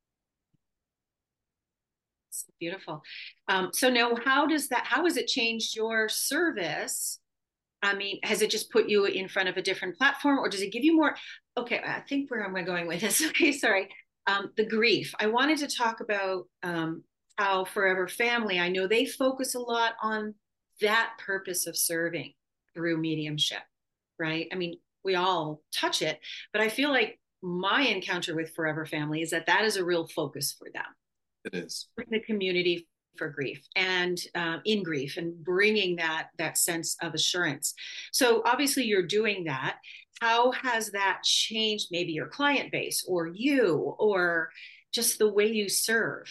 It's beautiful. Um, so now, how does that? How has it changed your service? I mean, has it just put you in front of a different platform, or does it give you more? Okay, I think where am I going with this? Okay, sorry. Um, the grief. I wanted to talk about um, how Forever Family, I know they focus a lot on that purpose of serving through mediumship, right? I mean, we all touch it, but I feel like my encounter with Forever Family is that that is a real focus for them. It is. The community for grief and um, in grief, and bringing that that sense of assurance. So obviously you're doing that. How has that changed maybe your client base, or you, or just the way you serve?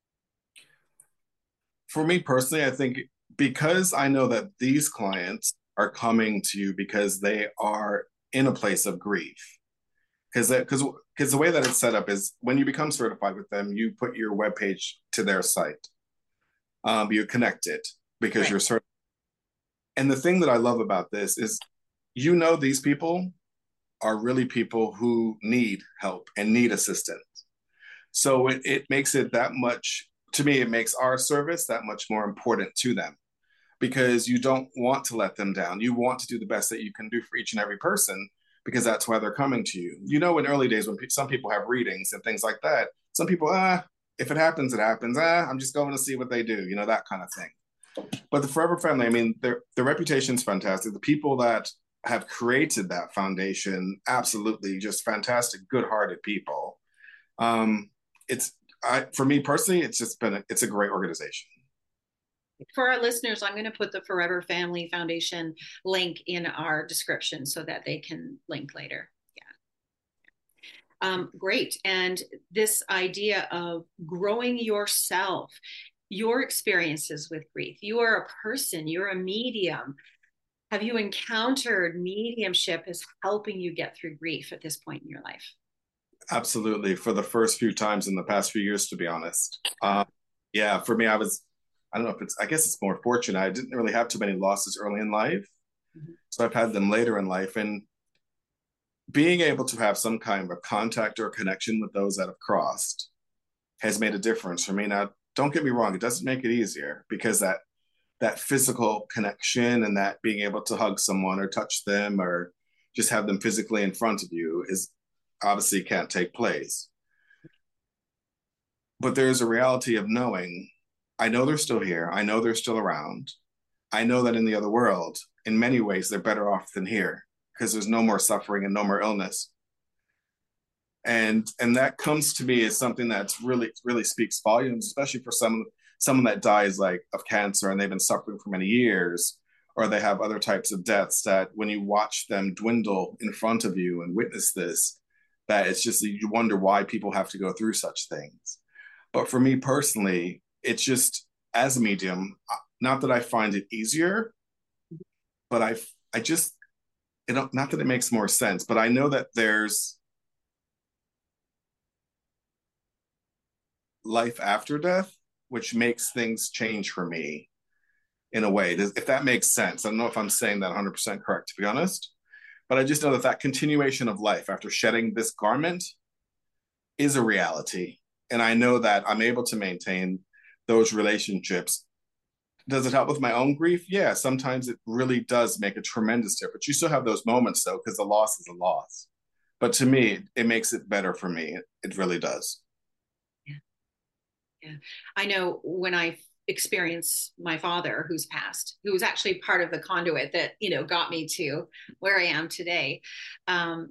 For me personally, I think because I know that these clients are coming to you because they are in a place of grief. Because because because the way that it's set up is when you become certified with them, you put your webpage to their site. Um, you connect it because right. you're certain. And the thing that I love about this is, you know, these people are really people who need help and need assistance. So it, it makes it that much, to me, it makes our service that much more important to them, because you don't want to let them down. You want to do the best that you can do for each and every person, because that's why they're coming to you. You know, in early days when pe- some people have readings and things like that, some people, ah, if it happens, it happens. Ah, I'm just going to see what they do, you know, that kind of thing. But the Forever Family, I mean, their their reputation's fantastic. The people that have created that foundation, absolutely just fantastic, good-hearted people. Um, it's I, for me personally, it's just been a, it's a great organization. For our listeners, I'm going to put the Forever Family Foundation link in our description so that they can link later. Um, great. And this idea of growing yourself, your experiences with grief, you are a person, you're a medium. Have you encountered mediumship as helping you get through grief at this point in your life? Absolutely. For the first few times in the past few years, to be honest. Uh, yeah, for me, I was, I don't know if it's, I guess it's more fortunate. I didn't really have too many losses early in life. Mm-hmm. So I've had them later in life. And being able to have some kind of contact or connection with those that have crossed has made a difference for me. Now, don't get me wrong, it doesn't make it easier, because that that physical connection and that being able to hug someone or touch them or just have them physically in front of you is obviously can't take place. But there's a reality of knowing, I know they're still here. I know they're still around. I know that in the other world, in many ways, they're better off than here, because there's no more suffering and no more illness. And and that comes to me as something that's really, really speaks volumes, especially for some someone that dies like of cancer and they've been suffering for many years, or they have other types of deaths that when you watch them dwindle in front of you and witness this, that it's just, you wonder why people have to go through such things. But for me personally, it's just, as a medium, not that I find it easier, but I I just, you know, not that it makes more sense, but I know that there's life after death, which makes things change for me in a way. If that makes sense. I don't know if I'm saying that one hundred percent correct, to be honest, but I just know that that continuation of life after shedding this garment is a reality. And I know that I'm able to maintain those relationships. Does it help with my own grief? Yeah, sometimes it really does make a tremendous difference. You still have those moments, though, because the loss is a loss. But to me, it makes it better for me. It, it really does. Yeah. Yeah. I know when I experienced my father, who's passed, who was actually part of the conduit that, you know, got me to where I am today. Um,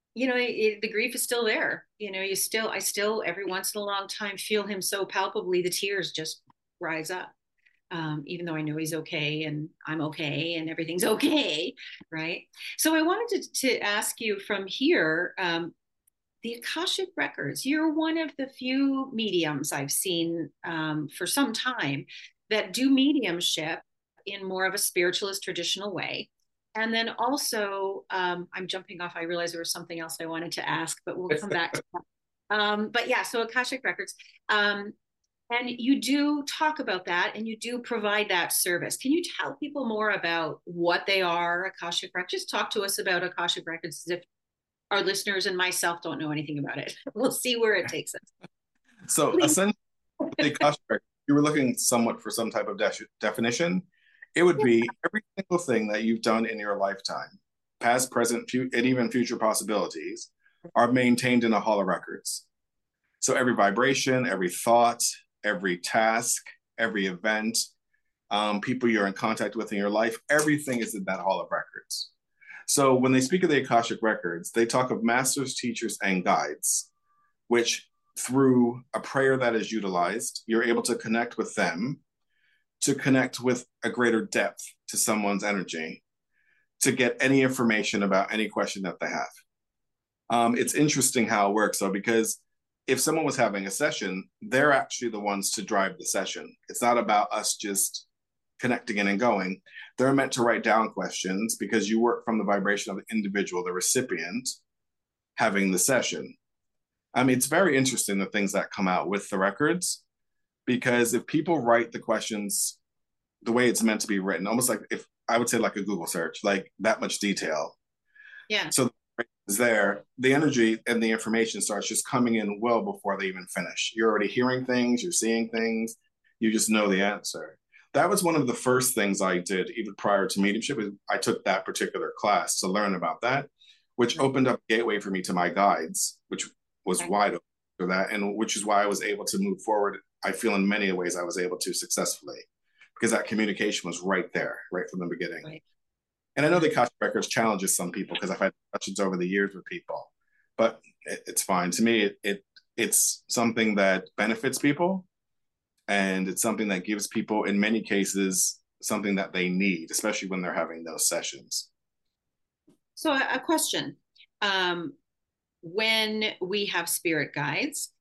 you know, it, the grief is still there. You know, you still, I still, every once in a long time, feel him so palpably, the tears just rise up. Um, even though I know he's okay and I'm okay and everything's okay, right? So I wanted to, to ask you from here, um, the Akashic Records, you're one of the few mediums I've seen um, for some time that do mediumship in more of a spiritualist traditional way. And then also, um, I'm jumping off. I realized there was something else I wanted to ask, but we'll come back to that. Um, but yeah, so Akashic Records. Um, and you do talk about that and you do provide that service. Can you tell people more about what they are, Akashic Records? Just talk to us about Akashic Records as if our listeners and myself don't know anything about it. We'll see where it takes us. So Please. essentially, the Akashic Records, you were looking somewhat for some type of de- definition. It would be every single thing that you've done in your lifetime, past, present, fu- and even future possibilities, are maintained in a Hall of Records. So every vibration, every thought, every task, every event, um, people you're in contact with in your life, everything is in that Hall of Records. So when they speak of the Akashic Records, they talk of masters, teachers, and guides, which through a prayer that is utilized, you're able to connect with them, to connect with a greater depth to someone's energy, to get any information about any question that they have. Um, it's interesting how it works, though, because if someone was having a session, they're actually the ones to drive the session. It's not about us just connecting in and going. They're meant to write down questions because you work from the vibration of the individual, the recipient, having the session. I mean, it's very interesting the things that come out with the records, because if people write the questions the way it's meant to be written, almost like if I would say like a Google search, like that much detail. Yeah. So is there, the energy and the information starts just coming in well before they even finish. You're already hearing things, you're seeing things, you just know the answer. That was one of the first things I did, even prior to mediumship. I took that particular class to learn about that, which right. opened up a gateway for me to my guides, which was okay. wide open for that, and which is why I was able to move forward. I feel in many ways I was able to successfully, because that communication was right there, right from the beginning. Right. And I know the Akashic Records challenges some people because I've had discussions over the years with people, but it, it's fine. To me, it, it it's something that benefits people, and it's something that gives people, in many cases, something that they need, especially when they're having those sessions. So a question. Um, when we have spirit guides,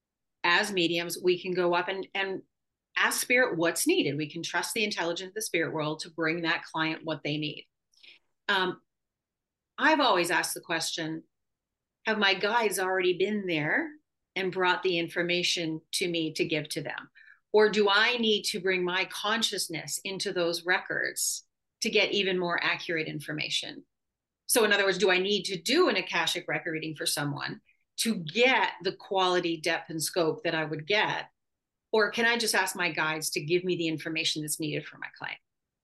as mediums, we can go up and, and ask spirit what's needed. We can trust the intelligence of the spirit world to bring that client what they need. Um, I've always asked the question, have my guides already been there and brought the information to me to give to them? Or do I need to bring my consciousness into those records to get even more accurate information? So in other words, do I need to do an Akashic record reading for someone to get the quality, depth, and scope that I would get? Or can I just ask my guides to give me the information that's needed for my client?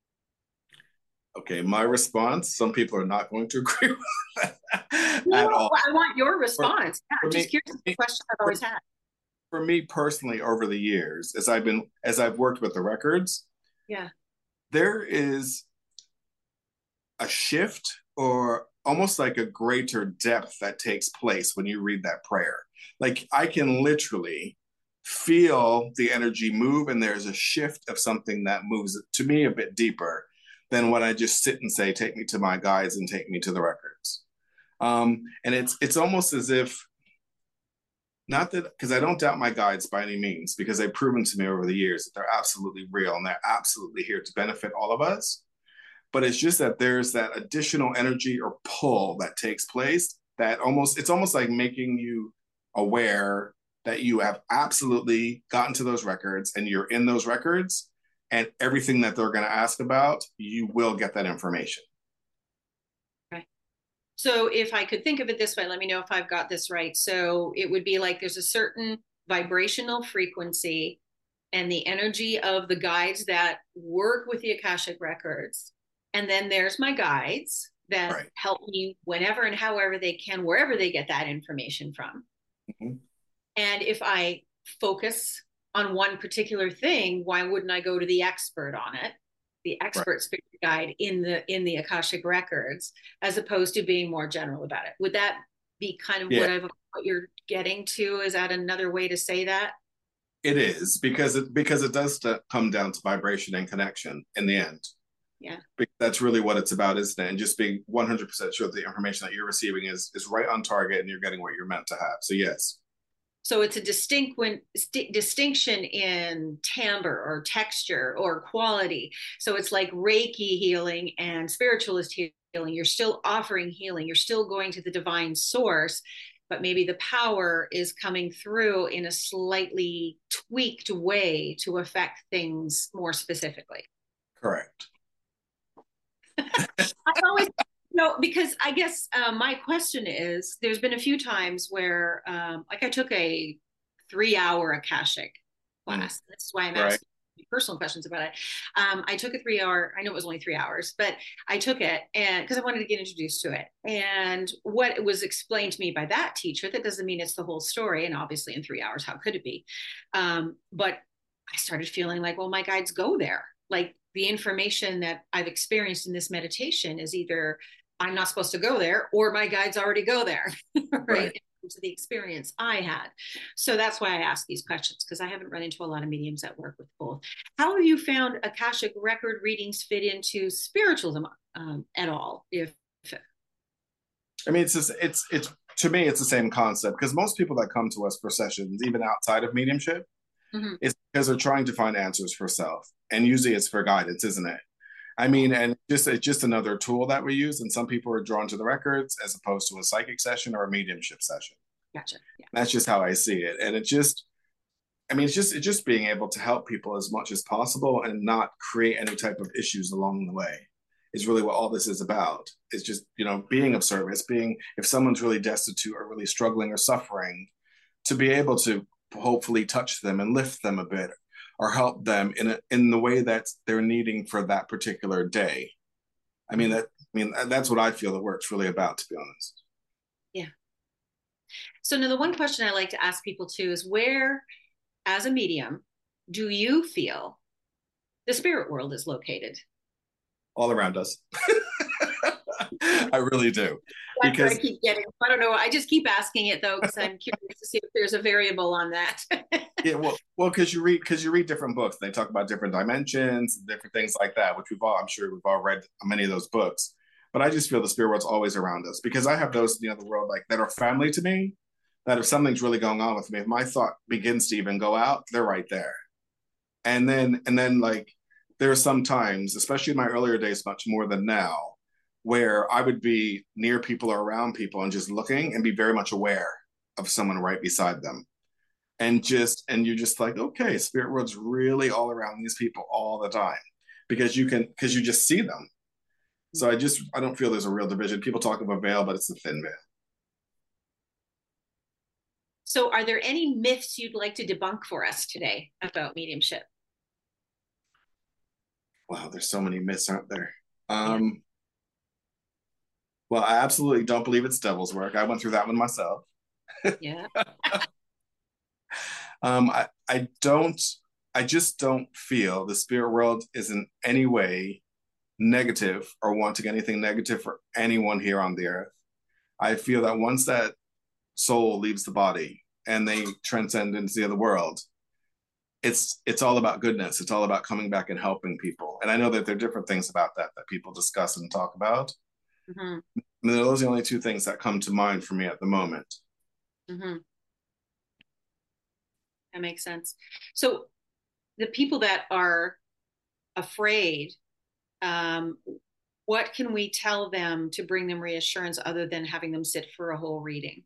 Okay, my response, some people are not going to agree with that no, at all. I want your response. For, yeah, I'm just me, curious. The question I've always for, had. For me personally, over the years, as I've been, as I've worked with the records, yeah, there is a shift or almost like a greater depth that takes place when you read that prayer. Like I can literally feel the energy move, and there's a shift of something that moves to me a bit deeper than when I just sit and say, take me to my guides and take me to the records. Um, and it's it's almost as if, not that, because I don't doubt my guides by any means, because they've proven to me over the years that they're absolutely real and they're absolutely here to benefit all of us. But it's just that there's that additional energy or pull that takes place that almost, it's almost like making you aware that you have absolutely gotten to those records and you're in those records, and everything that they're going to ask about, you will get that information. Okay. So if I could think of it this way, let me know if I've got this right. So it would be like there's a certain vibrational frequency and the energy of the guides that work with the Akashic records. And then there's my guides that right. help me whenever and however they can, wherever they get that information from. Mm-hmm. And if I focus on one particular thing, why wouldn't I go to the expert on it, the expert right. spirit guide in the in the Akashic records, as opposed to being more general about it? Would that be kind of Yeah, what I've what you're getting to? Is that another way to say that? it is because it because it does st- come down to vibration and connection in the end. Yeah. Because that's really what it's about, isn't it? And just being one hundred percent sure that the information that you're receiving is is right on target and you're getting what you're meant to have. So yes. So it's a distinct when, st- distinction in timbre or texture or quality. So it's like Reiki healing and spiritualist healing. You're still offering healing. You're still going to the divine source, but maybe the power is coming through in a slightly tweaked way to affect things more specifically. Correct. I always, no, because I guess uh, my question is, there's been a few times where, um, like, I took a three-hour Akashic Mm. class. That's why I'm Right. asking personal questions about it. Um, I took a three-hour. I know it was only three hours, but I took it and because I wanted to get introduced to it. And what was explained to me by that teacher, that doesn't mean it's the whole story. And obviously, in three hours, how could it be? Um, but I started feeling like, well, my guides go there. Like the information that I've experienced in this meditation is either I'm not supposed to go there or my guides already go there, right? Right. To the experience I had. So that's why I ask these questions, because I haven't run into a lot of mediums that work with both. How have you found Akashic record readings fit into spiritualism um, at all? If I mean, it's just, it's it's to me, it's the same concept because most people that come to us for sessions, even outside of mediumship, mm-hmm. is because they're trying to find answers for self, and usually it's for guidance, isn't it? I mean, and just it's just another tool that we use, and some people are drawn to the records as opposed to a psychic session or a mediumship session. Gotcha. Yeah. That's just how I see it, and it just, I mean, it's just it's just being able to help people as much as possible and not create any type of issues along the way is really what all this is about. It's just, you know, being of service, being, if someone's really destitute or really struggling or suffering, to be able to hopefully touch them and lift them a bit or help them in a, in the way that they're needing for that particular day. I mean, that I mean that's what I feel the work's really about, to be honest. Yeah. So now the one question I like to ask people too is, where, as a medium, do you feel the spirit world is located? All around us. I really do. That's Because what I keep getting. I don't know. I just keep asking it though, because I'm curious to see if there's a variable on that. yeah, well, well, because you read because you read different books. They talk about different dimensions, different things like that, which we've all, I'm sure we've all read many of those books. But I just feel the spirit world's always around us because I have those in the other world like that are family to me. That if something's really going on with me, if my thought begins to even go out, they're right there. And then and then like there are some times, especially in my earlier days, much more than now, where I would be near people or around people and just looking and be very much aware of someone right beside them. And just, and you're just like, okay, spirit world's really all around these people all the time because you can, because you just see them. So I just, I don't feel there's a real division. People talk about veil, but it's a thin veil. So are there any myths you'd like to debunk for us today about mediumship? Wow, there's so many myths, aren't there? Um, yeah. Well, I absolutely don't believe it's devil's work. I went through that one myself. Yeah. um, I, I don't, I just don't feel the spirit world is in any way negative or wanting anything negative for anyone here on the earth. I feel that once that soul leaves the body and they transcend into the other world, it's it's all about goodness. It's all about coming back and helping people. And I know that there are different things about that that people discuss and talk about. Mm-hmm. I mean, those are the only two things that come to mind for me at the moment. Mm-hmm. That makes sense. So the people that are afraid, um, what can we tell them to bring them reassurance other than having them sit for a whole reading?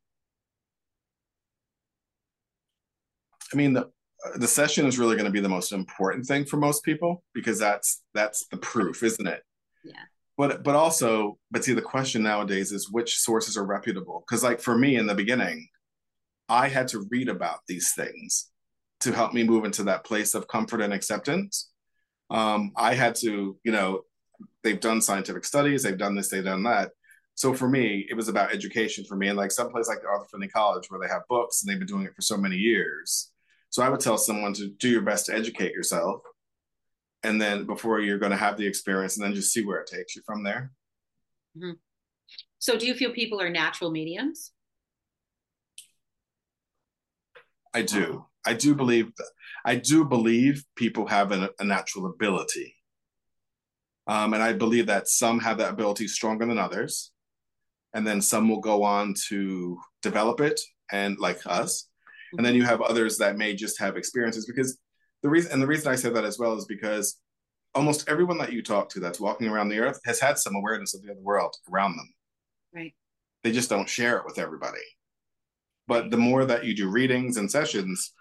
I mean, the the session is really going to be the most important thing for most people because that's that's the proof, isn't it? Yeah. But but also, but see, the question nowadays is which sources are reputable? Because like for me in the beginning, I had to read about these things to help me move into that place of comfort and acceptance. Um, I had to, you know, they've done scientific studies, they've done this, they've done that. So for me, it was about education for me. And like someplace like Arthur Finney College where they have books and they've been doing it for so many years. So I would tell someone to do your best to educate yourself. And then before you're going to have the experience and then just see where it takes you from there. Mm-hmm. So do you feel people are natural mediums? I do. I do believe I do believe people have an, a natural ability. Um, and I believe that some have that ability stronger than others. And then some will go on to develop it, and like us. And then you have others that may just have experiences, because the reason, and the reason I say that as well is because almost everyone that you talk to that's walking around the earth has had some awareness of the other world around them. Right. They just don't share it with everybody. But the more that you do readings and sessions,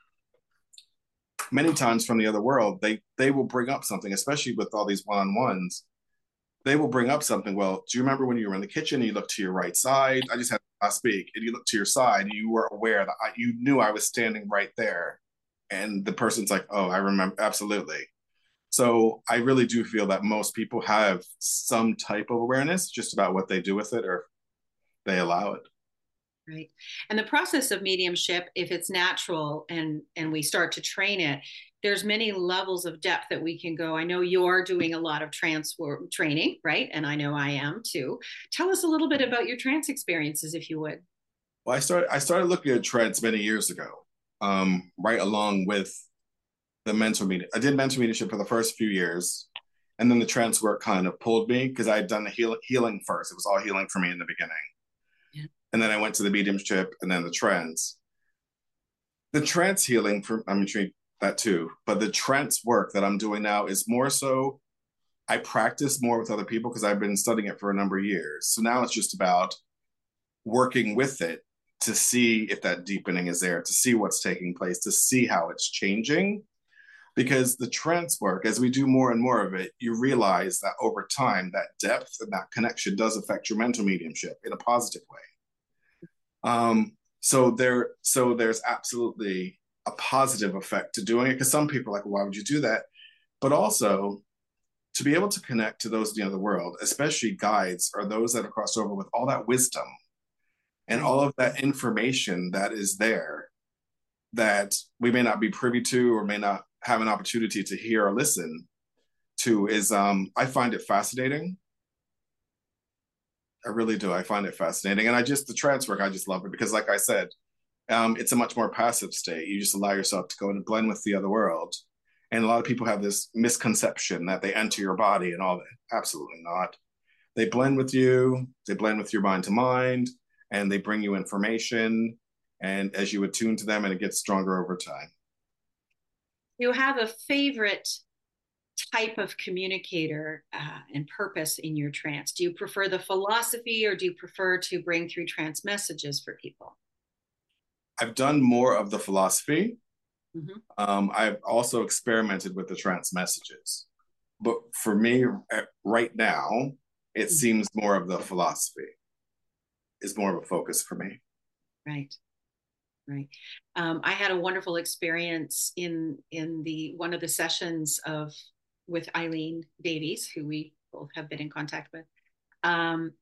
many times from the other world, they they will bring up something, especially with all these one-on-ones. They will bring up something. Well, do you remember when you were in the kitchen and you looked to your right side? I just had last week, and you looked to your side and you were aware that I, you knew I was standing right there. And the person's like, oh, I remember. Absolutely. So I really do feel that most people have some type of awareness, just about what they do with it or they allow it. Right. And the process of mediumship, if it's natural and and we start to train it, there's many levels of depth that we can go. I know you're doing a lot of trance training, right? And I know I am too. Tell us a little bit about your trance experiences, if you would. Well, I started I started looking at trance many years ago, um, right along with the mental meeting. I did mental mediumship for the first few years, and then the trance work kind of pulled me because I had done the heal- healing first. It was all healing for me in the beginning. Yeah. And then I went to the mediumship and then the trance. The trance healing, for I'm intrigued that too, but the trance work that I'm doing now is more so I practice more with other people because I've been studying it for a number of years. So now it's just about working with it to see if that deepening is there, to see what's taking place, to see how it's changing. Because the trance work, as we do more and more of it, you realize that over time, that depth and that connection does affect your mental mediumship in a positive way. Um, so there, so there's absolutely a positive effect to doing it, because some people are like, well, why would you do that? But also to be able to connect to those in the other world, especially guides or those that have crossed over with all that wisdom and all of that information that is there that we may not be privy to or may not have an opportunity to hear or listen to, is um, I find it fascinating. I really do. I find it fascinating. And I just, the trance work, I just love it because, like I said, um, it's a much more passive state. You just allow yourself to go and blend with the other world. And a lot of people have this misconception that they enter your body and all that. Absolutely not. They blend with you, they blend with your mind to mind, and they bring you information. And as you attune to them, and it gets stronger over time. You have a favorite type of communicator uh, and purpose in your trance? Do you prefer the philosophy, or do you prefer to bring through trance messages for people? I've done more of the philosophy. Mm-hmm. Um, I've also experimented with the trance messages. But for me, right now, it mm-hmm. seems more of the philosophy is more of a focus for me. Right. Right. Um, I had a wonderful experience in in the one of the sessions of with Eileen Davies, who we both have been in contact with, um,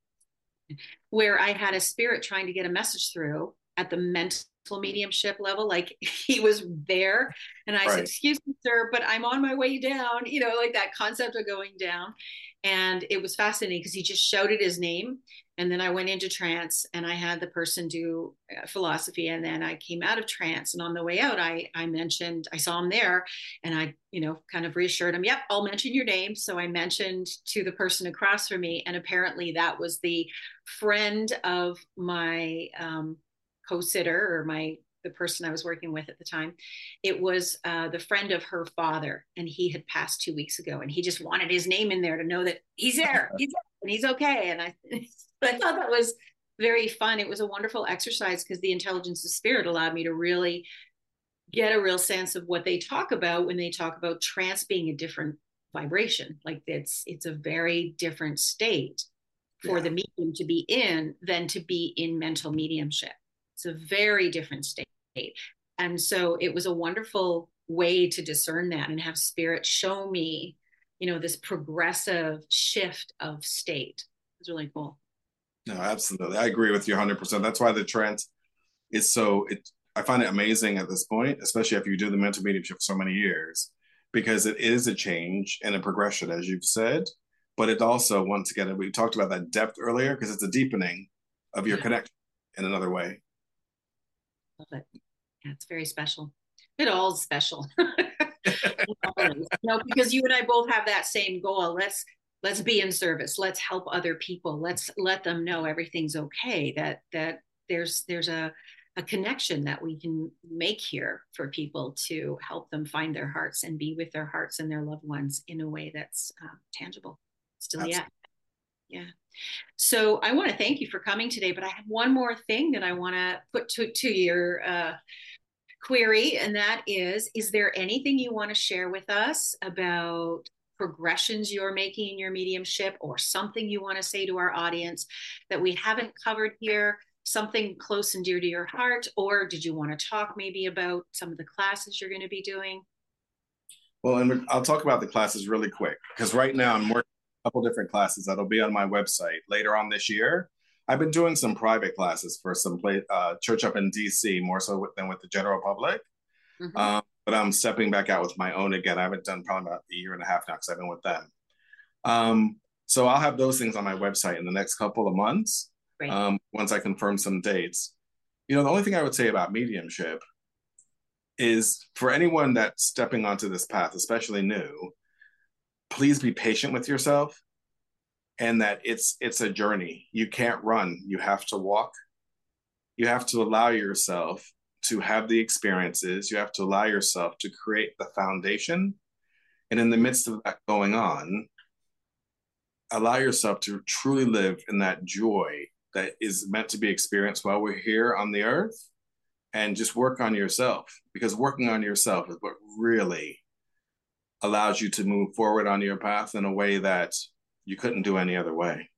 where I had a spirit trying to get a message through at the mental mediumship level. Like, he was there, and I right. said, "Excuse me, sir, but I'm on my way down." You know, like that concept of going down. And it was fascinating because he just shouted his name. And then I went into trance, and I had the person do uh, philosophy. And then I came out of trance. And on the way out, I, I mentioned, I saw him there, and I, you know, kind of reassured him, yep, I'll mention your name. So I mentioned to the person across from me. And apparently that was the friend of my um, co-sitter, or my, the person I was working with at the time. It was uh, the friend of her father, and he had passed two weeks ago, and he just wanted his name in there to know that he's there, he's there, and he's okay. And I, I thought that was very fun. It was a wonderful exercise because the intelligence of spirit allowed me to really get a real sense of what they talk about when they talk about trance being a different vibration. Like, it's it's a very different state for yeah. the medium to be in than to be in mental mediumship. It's a very different state. And so it was a wonderful way to discern that and have spirit show me, you know, this progressive shift of state. It was really cool. No, absolutely. I agree with you one hundred percent. That's why the trance is so, it, I find it amazing at this point, especially if you do the mental mediumship for so many years, because it is a change and a progression, as you've said. But it also, once again, we talked about that depth earlier, because it's a deepening of your yeah. connection in another way. Love it. Yeah, it's very special. It all is special. Always. No, because you and I both have that same goal. Let's let's be in service. Let's help other people. Let's let them know everything's okay. That that there's there's a a connection that we can make here for people to help them find their hearts and be with their hearts and their loved ones in a way that's uh, tangible. Still, yeah, yeah. So I want to thank you for coming today, but I have one more thing that I want to put to to your uh, query, and that is, is there anything you want to share with us about progressions you're making in your mediumship, or something you want to say to our audience that we haven't covered here, something close and dear to your heart, or did you want to talk maybe about some of the classes you're going to be doing? Well, and I'll talk about the classes really quick, because right now I'm working a couple different classes that'll be on my website later on this year. I've been doing some private classes for some play, uh, church up in D C, more so with, than with the general public. Mm-hmm. Um, but I'm stepping back out with my own again. I haven't done probably about a year and a half now because I've been with them. Um, so I'll have those things on my website in the next couple of months, right. um, once I confirm some dates. You know, the only thing I would say about mediumship is, for anyone that's stepping onto this path, especially new, please be patient with yourself. And that it's it's a journey. You can't run. You have to walk. You have to allow yourself to have the experiences. You have to allow yourself to create the foundation. And in the midst of that going on, allow yourself to truly live in that joy that is meant to be experienced while we're here on the earth. And just work on yourself, because working on yourself is what really allows you to move forward on your path in a way that you couldn't do any other way.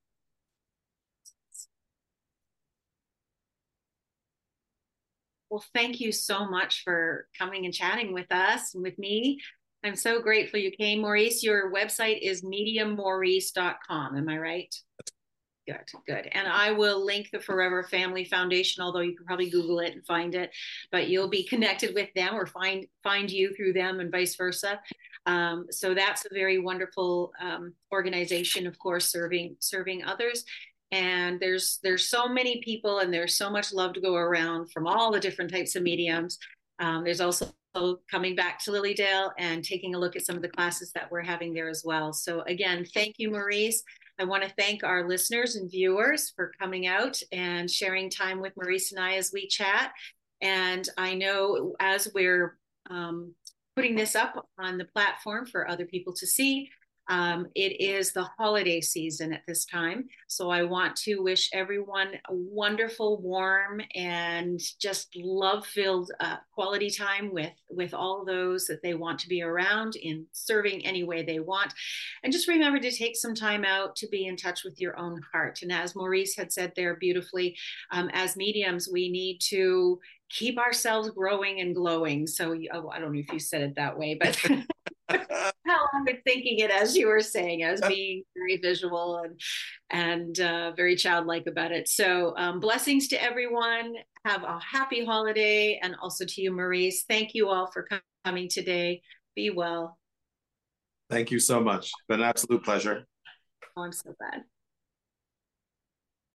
Well, thank you so much for coming and chatting with us and with me. I'm so grateful you came, Maurice. Your website is medium maurice dot com. Am I right? Good, good. And I will link the Forever Family Foundation, although you can probably Google it and find it, but you'll be connected with them, or find find you through them, and vice versa. Um, so that's a very wonderful um, organization, of course, serving serving others. And there's there's so many people, and there's so much love to go around from all the different types of mediums. Um, there's also coming back to Lilydale and taking a look at some of the classes that we're having there as well. So again, thank you, Maurice. I want to thank our listeners and viewers for coming out and sharing time with Maurice and I as we chat. And I know as we're um, putting this up on the platform for other people to see, um, it is the holiday season at this time. So I want to wish everyone a wonderful, warm, and just love-filled uh, quality time with, with all those that they want to be around, in serving any way they want. And just remember to take some time out to be in touch with your own heart. And as Maurice had said there beautifully, um, as mediums, we need to keep ourselves growing and glowing. So oh, I don't know if you said it that way, but how I've been thinking it as you were saying, as being very visual and and uh, very childlike about it. So um, blessings to everyone. Have a happy holiday, and also to you, Maurice. Thank you all for coming today. Be well. Thank you so much. It's been an absolute pleasure. Oh, I'm so glad.